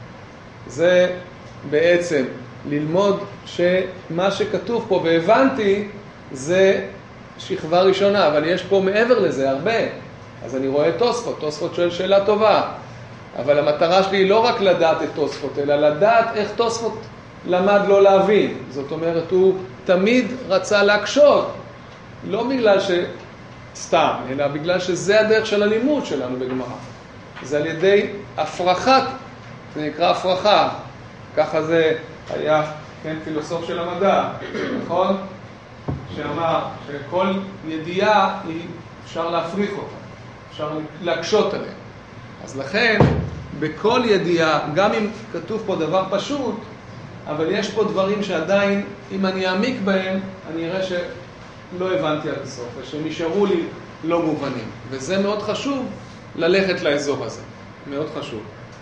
Speaker 1: זה בעצם ללמוד שמה שכתוב פה והבנתי זה שכבה ראשונה, אבל יש פה מעבר לזה הרבה. אז אני רואה תוספות, תוספות שואל שאלה טובה. אבל המטרה שלי היא לא רק לדעת את תוספות, אלא לדעת איך תוספות למד לא להבין. זאת אומרת, הוא תמיד רצה להקשות, לא בגלל שסתם, אלא בגלל שזה הדרך של הלימוד שלנו בגמרא. זה על ידי הפרחת, זה נקרא הפרחה. ככה זה היה, כן, פילוסוף של המדע, נכון? שאמר שכל ידיעה היא אפשר להפריך אותה, אפשר להקשות עליה. אז לכן, בכל ידיעה, גם אם כתוב פה דבר פשוט, אבל יש פה דברים שעדיין, אם אני אעמיק בהם, אני אראה שלא הבנתי עד הסוף, ושהם יישארו לי לא מובנים. וזה מאוד חשוב ללכת לאזור הזה. מאוד חשוב.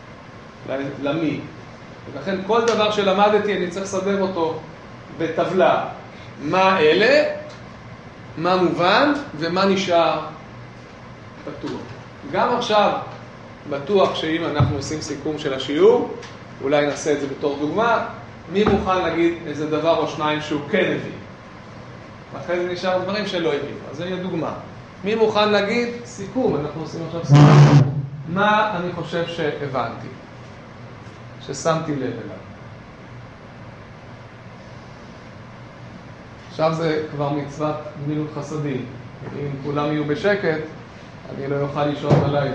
Speaker 1: למי. ולכן כל דבר שלמדתי, אני צריך לסדר אותו בטבלה. מה אלה, מה מובן, ומה נשאר פתוח. גם עכשיו, בטוח שאם אנחנו עושים סיכום של השיעור, אולי נעשה את זה בתור דוגמה, מי מוכן להגיד איזה דבר או שניים שהוא כן הביא? אחרי זה נשאר דברים שלא הביא. אז זה יהיה דוגמה. מי מוכן להגיד סיכום? אנחנו עושים עכשיו סיכום. מה אני חושב שהבנתי? ששמתי לב אליו. עכשיו זה כבר מצוות גמילות חסדים. אם כולם יהיו בשקט, אני לא אוכל לישון בלילה.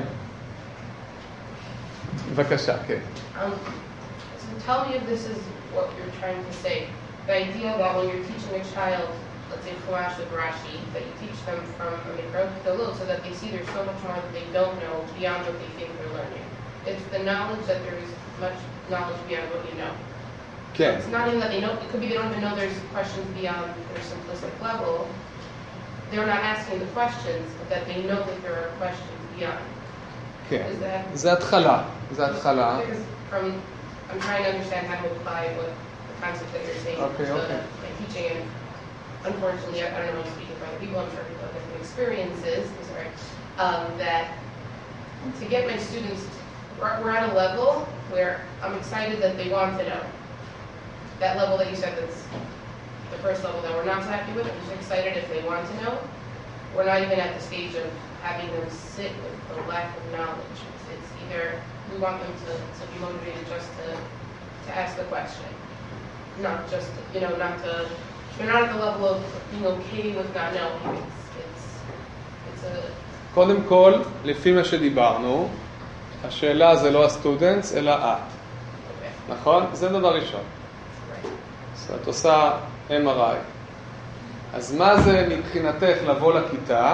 Speaker 1: בבקשה, כן.
Speaker 3: Um, so tell me if this is what you're trying to say. The idea that when you're teaching a child, let's say Chumash with Rashi, that you teach them from a mikra dalil so that they see there's so much more that they don't know beyond what they think they're learning. It's the knowledge that there is much knowledge beyond what you know.
Speaker 1: Okay.
Speaker 3: It's not even that they know, it could be they don't even know there's questions beyond their simplistic level. They're not asking the questions, but that they know that there are questions beyond.
Speaker 1: כן,
Speaker 3: Is that...
Speaker 1: זה התחלה, זה התחלה.
Speaker 3: Because from, I'm trying to understand how to apply what the concepts that you're saying
Speaker 1: Okay,
Speaker 3: to
Speaker 1: okay.
Speaker 3: my teaching, and unfortunately, I, I don't know if I'm speaking for other people, I'm sure people have different experiences, sorry, um, that to get my students, we're, we're at a level where I'm excited that they want to know. That level that you said that's the first level that we're not so happy with, I'm just excited if they want to know. We're not even at the stage of having them sit with the lack of knowledge. It's, it's either we want them to, to be motivated just to, to ask the question, not just, you know, not to, they're not at the level of being okay with not knowing. It's, it's, it's a...
Speaker 1: קודם כל, לפי מה שדיברנו, השאלה זה לא הסטודנטס, אלא את. Okay. נכון? זה דבר ראשון.
Speaker 3: Right.
Speaker 1: אז את עושה אם אר איי. אז מה זה מבחינתך לבוא לכיתה,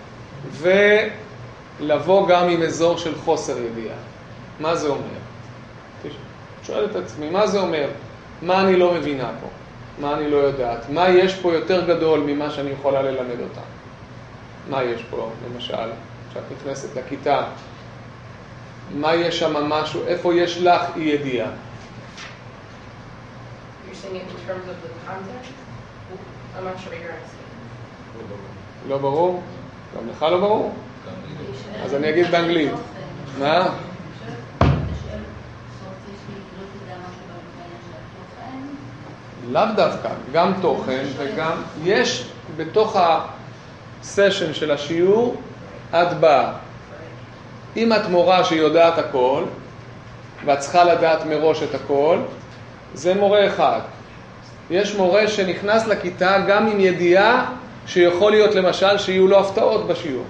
Speaker 1: ולבוא גם עם אזור של חוסר ידיעה? מה זה אומר? שואל את עצמי, מה זה אומר? מה אני לא מבינה פה? מה אני לא יודעת? מה יש פה יותר גדול ממה שאני יכולה ללמד אותה? מה יש פה, למשל, כשאת נכנסת לכיתה? מה יש שם משהו? איפה יש לך אי ידיעה?
Speaker 3: You're saying it in terms of the content? I'm not sure what you're asking.
Speaker 1: לא ברור? גם לך לא ברור? אז אני אגיד באנגלית. מה? לאו דווקא, גם תוכן וגם יש בתוך הסשן של השיעור את באה. אם את מורה שיודעת הכל ואת צריכה לדעת מראש את הכל, זה מורה אחד. יש מורה שנכנס לכיתה גם עם ידיעה שיכול להיות למשל שיהיו לו הפתעות בשיעור.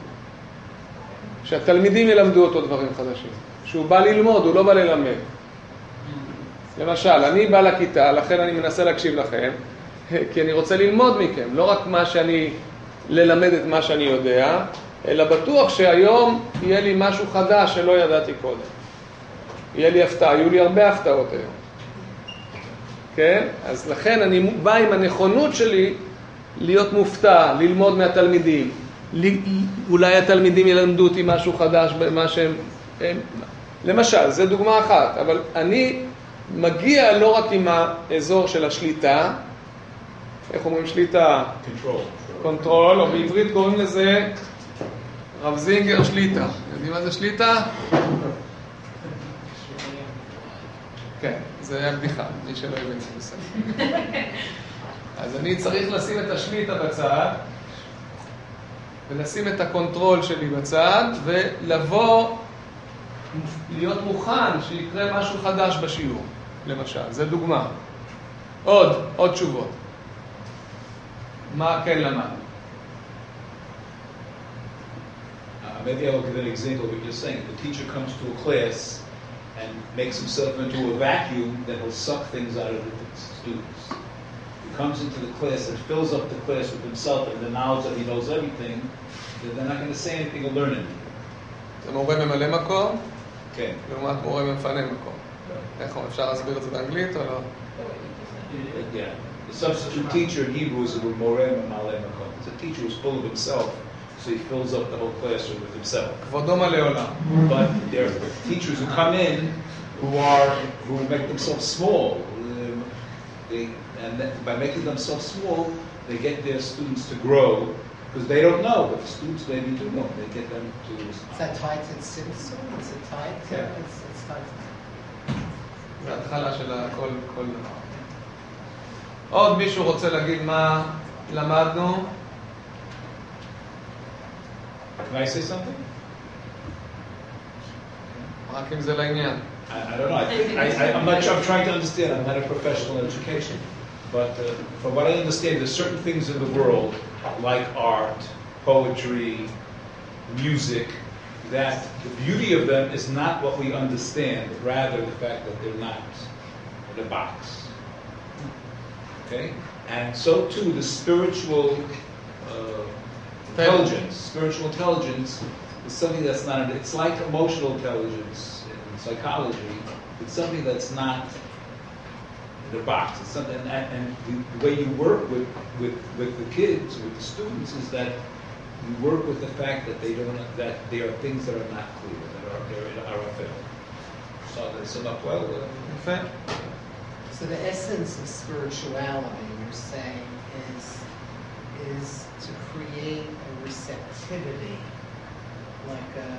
Speaker 1: שהתלמידים ילמדו אותו דברים חדשים. שהוא בא ללמוד, הוא לא בא ללמד. למשל, אני בא לכיתה, לכן אני מנסה להקשיב לכם, כי אני רוצה ללמוד מכם, לא רק מה שאני, ללמד את מה שאני יודע, אלא בטוח שהיום יהיה לי משהו חדש שלא ידעתי קודם. יהיה לי הפתעה, יהיו לי הרבה הפתעות היום. כן? אז לכן אני בא עם הנכונות שלי להיות מופתע, ללמוד מהתלמידים. אולי התלמידים ילמדו אותי משהו חדש במה שהם... הם, למשל, זו דוגמה אחת, אבל אני מגיע לא רק עם האזור של השליטה, איך אומרים שליטה?
Speaker 4: קונטרול.
Speaker 1: קונטרול, או בעברית קוראים לזה רב זינגר שליטה. יודעים מה זה שליטה? כן, זה היה בדיחה, מי שלא הבין זה בסדר. אז אני צריך לשים את השליטה בצד, ולשים את הקונטרול שלי בצד, ולבוא, להיות מוכן שיקרה משהו חדש בשיעור, למשל. זה דוגמה. עוד, עוד תשובות. מה כן למד?
Speaker 4: Uh, maybe I'll give an example of what you're saying. The teacher comes to a class and makes himself into a vacuum that will suck things out of the students. He comes into the class and fills up the class with himself and the knowledge that he knows everything, then they're not going to say anything or learn anything.
Speaker 1: זה מורה ממלא מקום?
Speaker 4: כן.
Speaker 1: לעומת מורה מפנה מקום. איך אפשר להסביר את זה באנגלית או לא?
Speaker 4: Yeah. The substitute teacher in Hebrew is a moreh mamaleh makom. It's a teacher who's full of himself, so he fills up the whole classroom with himself.
Speaker 1: כבודו מלא עולם.
Speaker 4: But there are teachers who come in who are who make themselves small. Um, they, and that, by making themselves small, they get their students to grow because they don't know, but the students maybe do know. They get them to.
Speaker 13: Is that tied to Simpson? Is it tied to?
Speaker 1: Yeah.
Speaker 13: It's, it's tied to.
Speaker 1: זה התחלה של כל כל דבר. עוד מישהו רוצה להגיד מה למדנו?
Speaker 4: Can I say something?
Speaker 1: רק אם זה לעניין.
Speaker 4: I, I don't know. I think I, I, I'm not sure. I'm trying to understand. I'm not a professional in education, but uh, from what I understand, there's certain things in the world, like art, poetry, music, that the beauty of them is not what we understand, rather the fact that they're not in a box. Okay? And so too, the spiritual uh, intelligence, spiritual intelligence is something that's not, it's like emotional intelligence in psychology. It's something that's not in a box. It's something, and, and the, the way you work with, with, with the kids, with the students, is that you work with the fact that they don't, that there are things that are not clear, that are, that are fail. So they sum up well. Uh,
Speaker 13: So the essence of spirituality, you're saying, is is to create a receptivity, like a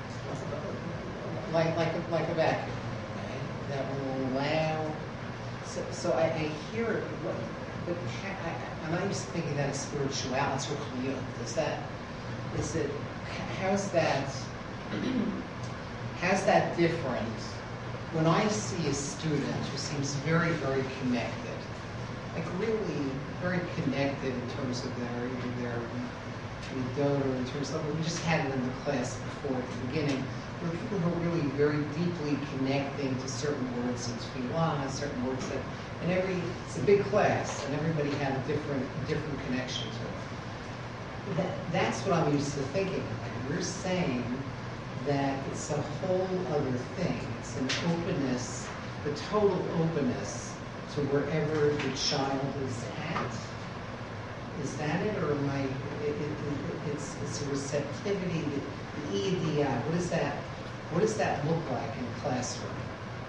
Speaker 13: like like a, like a vacuum, right? That will allow. So, so I, I hear it, but, but I, I'm not used to thinking that as spirituality. Is that is it? How's that? How's that different? When I see a student who seems very, very connected, like really very connected in terms of their either their midot or in terms of, we just had it in the class before at the beginning, there are people who are really very deeply connecting to certain words in tefillah, certain words that, and every, it's a big class, and everybody had a different, different connection to it. That, that's what I'm used to thinking. We're saying that it's a whole other thing. It's an openness, the total openness to wherever the child is at. Is that it, or am I? It, it, it, it's it's a receptivity. The, the E D I. What is that? What does that look like in a classroom?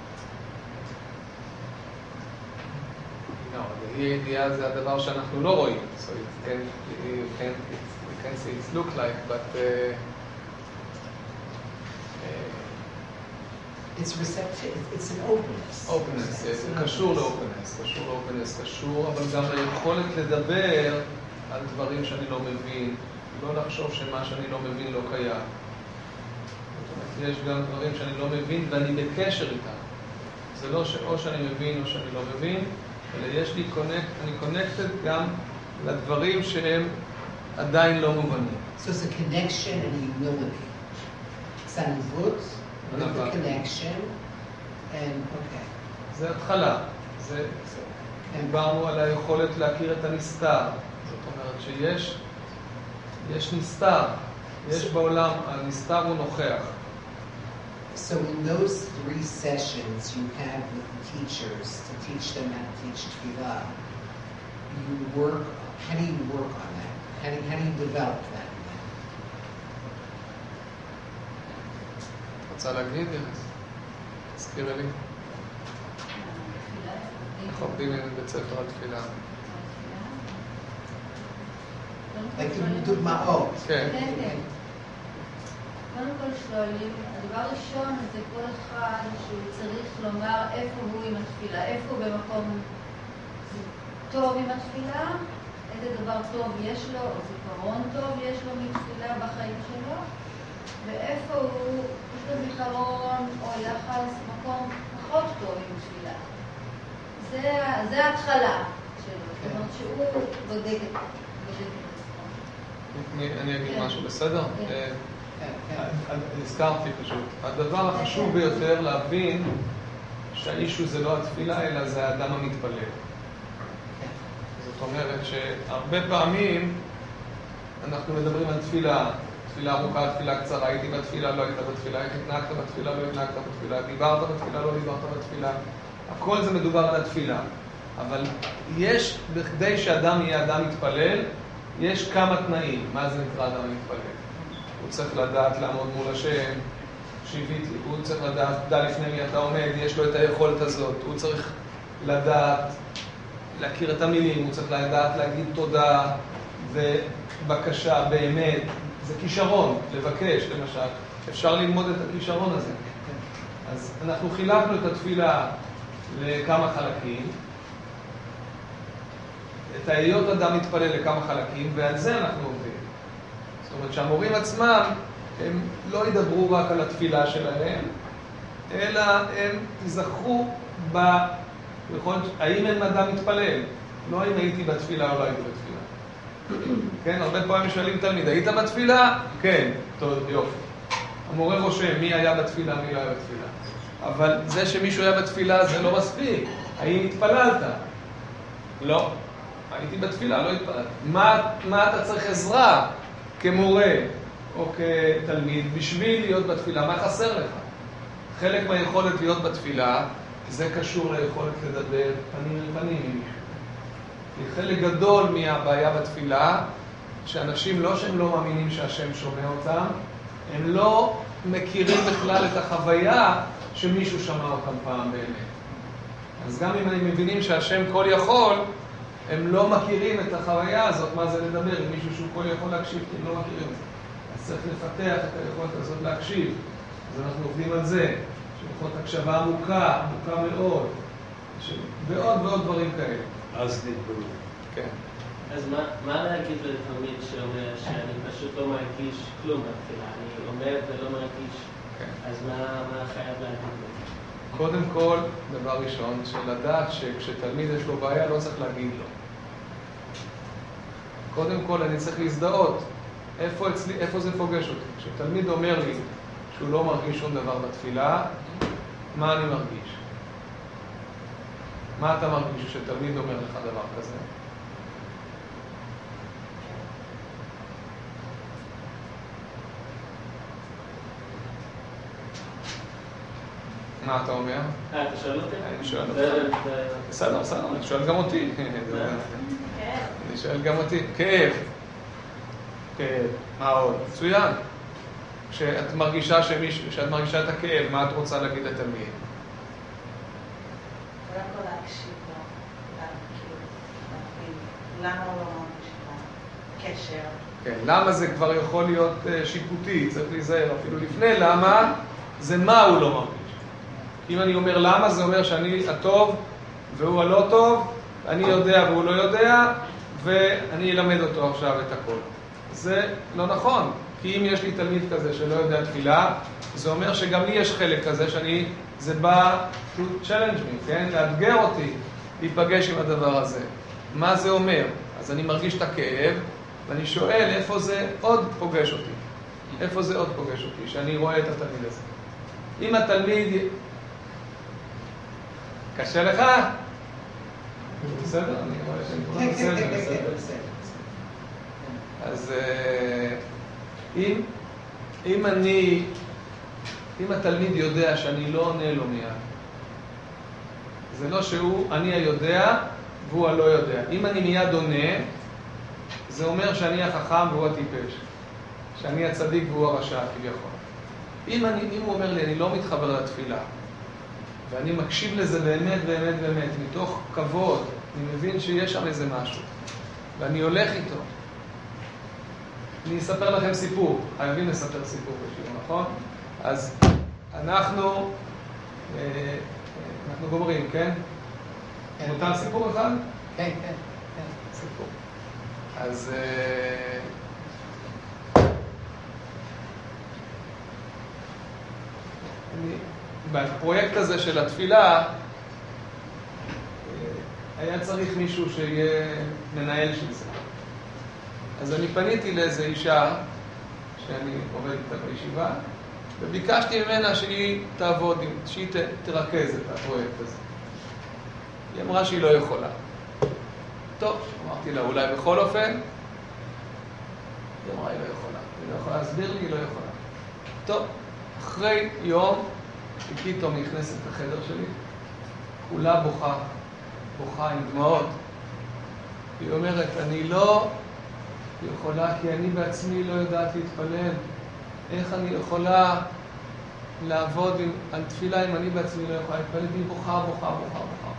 Speaker 1: No, the E D I זה הדבר שאנחנו לא רואים. So it can, you can, we can say it look like, but. Uh,
Speaker 13: It's receptive, it's an openness.
Speaker 1: openness, זה קשור ל-openness, קשור ל-openness, קשור, אבל גם היכולת לדבר על דברים שאני לא מבין, לא לחשוב שמה שאני לא מבין לא קיים. זאת אומרת, יש גם דברים שאני לא מבין ואני בקשר איתם. זה לא שאו שאני מבין או שאני לא מבין, אלא יש לי קונקט, אני קונקטד גם לדברים שהם עדיין לא מובנים.
Speaker 13: So it's a connection and humility. It's an input with the connection, and okay.
Speaker 1: זה התחלה. זה, דיברנו על היכולת להכיר את הנסתר. זאת אומרת שיש יש נסתר, יש בעולם, הנסתר הוא נוכח.
Speaker 13: So in those three sessions you had with the teachers to teach them how to teach tefillah, you work, how do you work on that? How do, how do you develop that?
Speaker 1: רוצה להגיד, ירס? תזכירי לי. איך עובדים עם בית ספר על תפילה?
Speaker 13: דוגמאות.
Speaker 1: כן.
Speaker 15: קודם כל שואלים, הדבר הראשון זה כל אחד שהוא צריך לומר איפה הוא עם התפילה, איפה הוא במקום טוב עם התפילה, איזה דבר טוב יש לו, או זיכרון טוב יש לו מתפילה בחיים שלו, ואיפה הוא, יש לו זיכרון או יחס, מקום פחות טוב עם תפילה. זה, זה ההתחלה שלו, זאת אומרת שהוא בודק את זה.
Speaker 1: אני אגיד משהו, בסדר? הזכרתי פשוט. הדבר החשוב ביותר להבין שהאישו זה לא התפילה, אלא זה האדם המתפלל. זאת אומרת שהרבה פעמים אנחנו מדברים על תפילה, תפילה ארוכה, תפילה קצרה, הייתי בתפילה, לא היית בתפילה, התנהגת בתפילה, לא התנהגת בתפילה, דיברת בתפילה, לא דיברת בתפילה. הכל זה מדובר על התפילה. אבל יש, בכדי שאדם יהיה אדם מתפלל, יש כמה תנאים. מה זה נקרא אדם מתפלל? הוא צריך לדעת לעמוד מול השם, שיבית, הוא צריך לדעת, דע לפני מי אתה עומד, יש לו את היכולת הזאת, הוא צריך לדעת, להכיר את המילים, הוא צריך לדעת להגיד תודה ובקשה באמת, זה כישרון, לבקש למשל, אפשר ללמוד את הכישרון הזה. אז אנחנו חילקנו את התפילה לכמה חלקים, את ההיות אדם מתפלל לכמה חלקים, ועל זה אנחנו עובדים. זאת אומרת שהמורים עצמם, הם לא ידברו רק על התפילה שלהם, אלא הם יזכרו ב... האם הם אדם מתפלל? לא אם הייתי בתפילה או לא הייתי בתפילה. כן, הרבה פעמים שואלים תלמיד, היית בתפילה? כן, טוב, יופי. המורה רושם, מי היה בתפילה, מי לא היה בתפילה. אבל זה שמישהו היה בתפילה זה לא מספיק. האם התפללת? לא. הייתי בתפילה, לא התפללתי. מה, מה אתה צריך עזרה כמורה או כתלמיד בשביל להיות בתפילה? מה חסר לך? חלק מהיכולת להיות בתפילה זה קשור ליכולת לדבר פנים אל פנים עם מישהו. כי חלק גדול מהבעיה בתפילה, שאנשים לא שהם לא מאמינים שהשם שומע אותם, הם לא מכירים בכלל את החוויה שמישהו שמע אותם פעם באמת. אז גם אם הם מבינים שהשם כל יכול, הם לא מכירים את החוויה הזאת, מה זה לדבר עם מישהו שהוא כל יכול להקשיב, כי הם לא מכירים את זה. אז צריך לפתח את היכולת הזאת להקשיב. אז אנחנו עובדים על זה, שיכולת הקשבה עמוקה, עמוקה מאוד, ועוד ועוד דברים כאלה.
Speaker 4: אז נתברור.
Speaker 1: כן.
Speaker 2: אז מה, מה להגיד לתלמיד שאומר שאני פשוט לא מרגיש כלום בתפילה, אני עומד ולא מרגיש, אז מה, מה חייב להגיד לו?
Speaker 1: קודם כל, דבר ראשון, שלדעת שכשתלמיד יש לו בעיה לא צריך להגיד לו. קודם כל אני צריך להזדהות, איפה, אצלי, איפה זה פוגש אותי. כשתלמיד אומר לי שהוא לא מרגיש שום דבר בתפילה, מה אני מרגיש? מה אתה מרגיש כשתלמיד אומר לך דבר כזה? מה אתה אומר?
Speaker 2: אה, אתה שואל אותי?
Speaker 1: אני שואל אותך. בסדר, בסדר, אני שואל גם אותי. אני שואל גם אותי. כאב. כאב. מה עוד? מצוין. כשאת מרגישה שמישהו, כשאת מרגישה את הכאב, מה את רוצה להגיד לתלמיד?
Speaker 16: קודם כל להקשיב לו, להבין למה הוא לא מרגיש את הקשר.
Speaker 1: כן, למה זה כבר יכול להיות שיפוטי, צריך להיזהר אפילו לפני, למה זה מה הוא לא מרגיש. אם אני אומר למה, זה אומר שאני הטוב והוא הלא טוב, אני יודע והוא לא יודע, ואני אלמד אותו עכשיו את הכל. זה לא נכון, כי אם יש לי תלמיד כזה שלא יודע תפילה, זה אומר שגם לי יש חלק כזה שאני, זה בא to challenge me, כן? לאתגר אותי, להיפגש עם הדבר הזה. מה זה אומר? אז אני מרגיש את הכאב, ואני שואל איפה זה עוד פוגש אותי. איפה זה עוד פוגש אותי, שאני רואה את התלמיד הזה. אם התלמיד קשה לך? בסדר? אני רואה שאני כבר בסדר.
Speaker 13: בסדר, בסדר.
Speaker 1: אז אם, אם אני, אם התלמיד יודע שאני לא עונה לו מיד, זה לא שהוא, אני היודע והוא הלא יודע. אם אני מיד עונה, זה אומר שאני החכם והוא הטיפש. שאני הצדיק והוא הרשע כביכול. אם, אני, אם הוא אומר לי, אני לא מתחבר לתפילה, ואני מקשיב לזה באמת, באמת, באמת, מתוך כבוד, אני מבין שיש שם איזה משהו, ואני הולך איתו. אני אספר לכם סיפור, חייבים לספר סיפור בשיעור, נכון? אז אנחנו, אנחנו גומרים, כן? מותר סיפור אחד?
Speaker 13: כן, כן, כן.
Speaker 1: סיפור. אז אני, בפרויקט הזה של התפילה, היה צריך מישהו שיהיה מנהל של זה. אז אני פניתי לאיזו אישה שאני עובד איתה בישיבה, וביקשתי ממנה שהיא תעבוד, שהיא תרכז את הפרויקט הזה. היא אמרה שהיא לא יכולה. טוב, אמרתי לה, אולי בכל אופן? היא אמרה, היא לא יכולה. היא לא יכולה להסביר לי, היא לא יכולה. טוב, אחרי יום, היא פתאום נכנסת לחדר שלי, כולה בוכה, בוכה עם דמעות. היא אומרת, אני לא יכולה, כי אני בעצמי לא יודעת להתפלל. איך אני יכולה לעבוד עם, על תפילה אם אני בעצמי לא יכולה להתפלל? והיא בוכה, בוכה, בוכה, בוכה.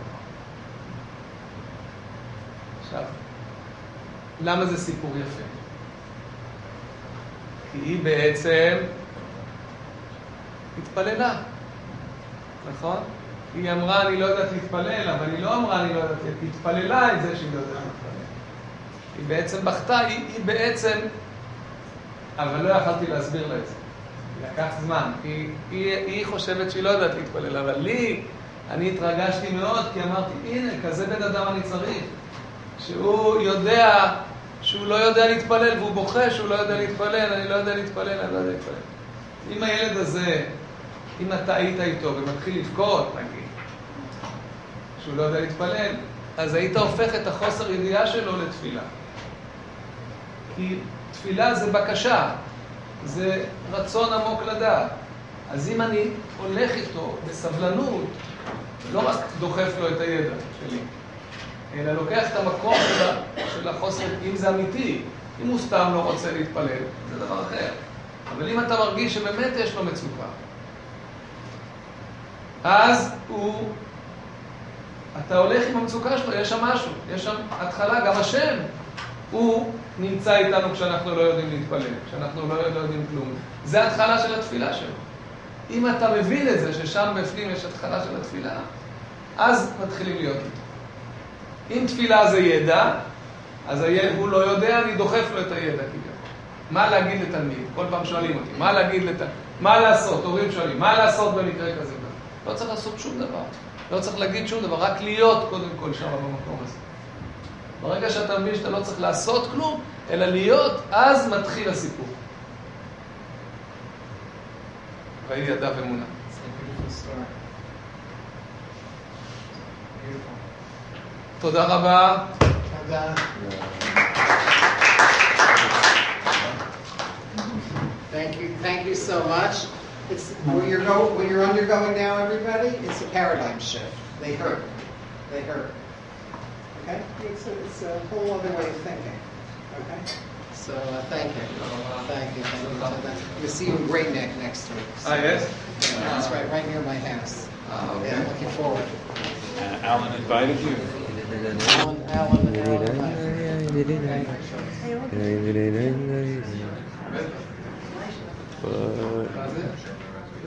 Speaker 1: עכשיו, למה זה סיפור יפה? כי היא בעצם התפללה, נכון? היא אמרה, אני לא יודעת להתפלל, אבל היא לא אמרה, אני לא יודעת, היא התפללה את זה שהיא לא יודעת להתפלל. היא בעצם בכתה, היא, היא בעצם, אבל לא יכלתי להסביר לה את זה. לקח זמן, כי היא, היא חושבת שהיא לא יודעת להתפלל, אבל לי, אני התרגשתי מאוד, כי אמרתי, הנה, כזה בן אדם אני צריך. שהוא יודע שהוא לא יודע להתפלל, והוא בוכה שהוא לא יודע להתפלל, אני לא יודע להתפלל, אני לא יודע להתפלל. אם הילד הזה, אם אתה היית איתו ומתחיל לבכות, נגיד, שהוא לא יודע להתפלל, אז היית הופך את החוסר ידיעה שלו לתפילה. כי תפילה זה בקשה, זה רצון עמוק לדעת. אז אם אני הולך איתו בסבלנות, לא רק דוחף לו את הידע שלי, אלא לוקח את המקום של, של החוסר, אם זה אמיתי, אם הוא סתם לא רוצה להתפלל, זה דבר אחר. אבל אם אתה מרגיש שבאמת יש לו מצוקה, אז הוא, אתה הולך עם המצוקה שלו, יש שם משהו, יש שם התחלה, גם השם, הוא נמצא איתנו כשאנחנו לא יודעים להתפלל, כשאנחנו לא יודעים כלום. זה ההתחלה של התפילה שלו. אם אתה מבין את זה, ששם בפנים יש התחלה של התפילה, אז מתחילים להיות איתו. אם תפילה זה ידע, אז הילד הוא לא יודע, אני דוחף לו את הידע כביכול. מה להגיד לתלמיד? כל פעם שואלים אותי, מה להגיד לתלמיד? מה לעשות? הורים שואלים, מה לעשות במקרה כזה? לא צריך לעשות שום דבר. לא צריך להגיד שום דבר, רק להיות קודם כל שם במקום הזה. ברגע שאתה מבין שאתה לא צריך לעשות כלום, אלא להיות, אז מתחיל הסיפור. ראי ידע ואמונה. תודה רבה.
Speaker 13: תודה. Thank you, thank you so much. It's what you're go, what you're undergoing now, everybody. It's a paradigm shift. They heard, they heard. Okay, it's a, it's a whole other way of thinking. Okay, so uh, thank you, thank you, thank you. We'll see you in Great Neck next week.
Speaker 1: Ah, yes.
Speaker 13: Yeah, that's right, right near my house.
Speaker 1: Ah, okay.
Speaker 13: Yeah, looking forward.
Speaker 17: Uh, Alan invited you.
Speaker 13: Alan, Alan, Alan.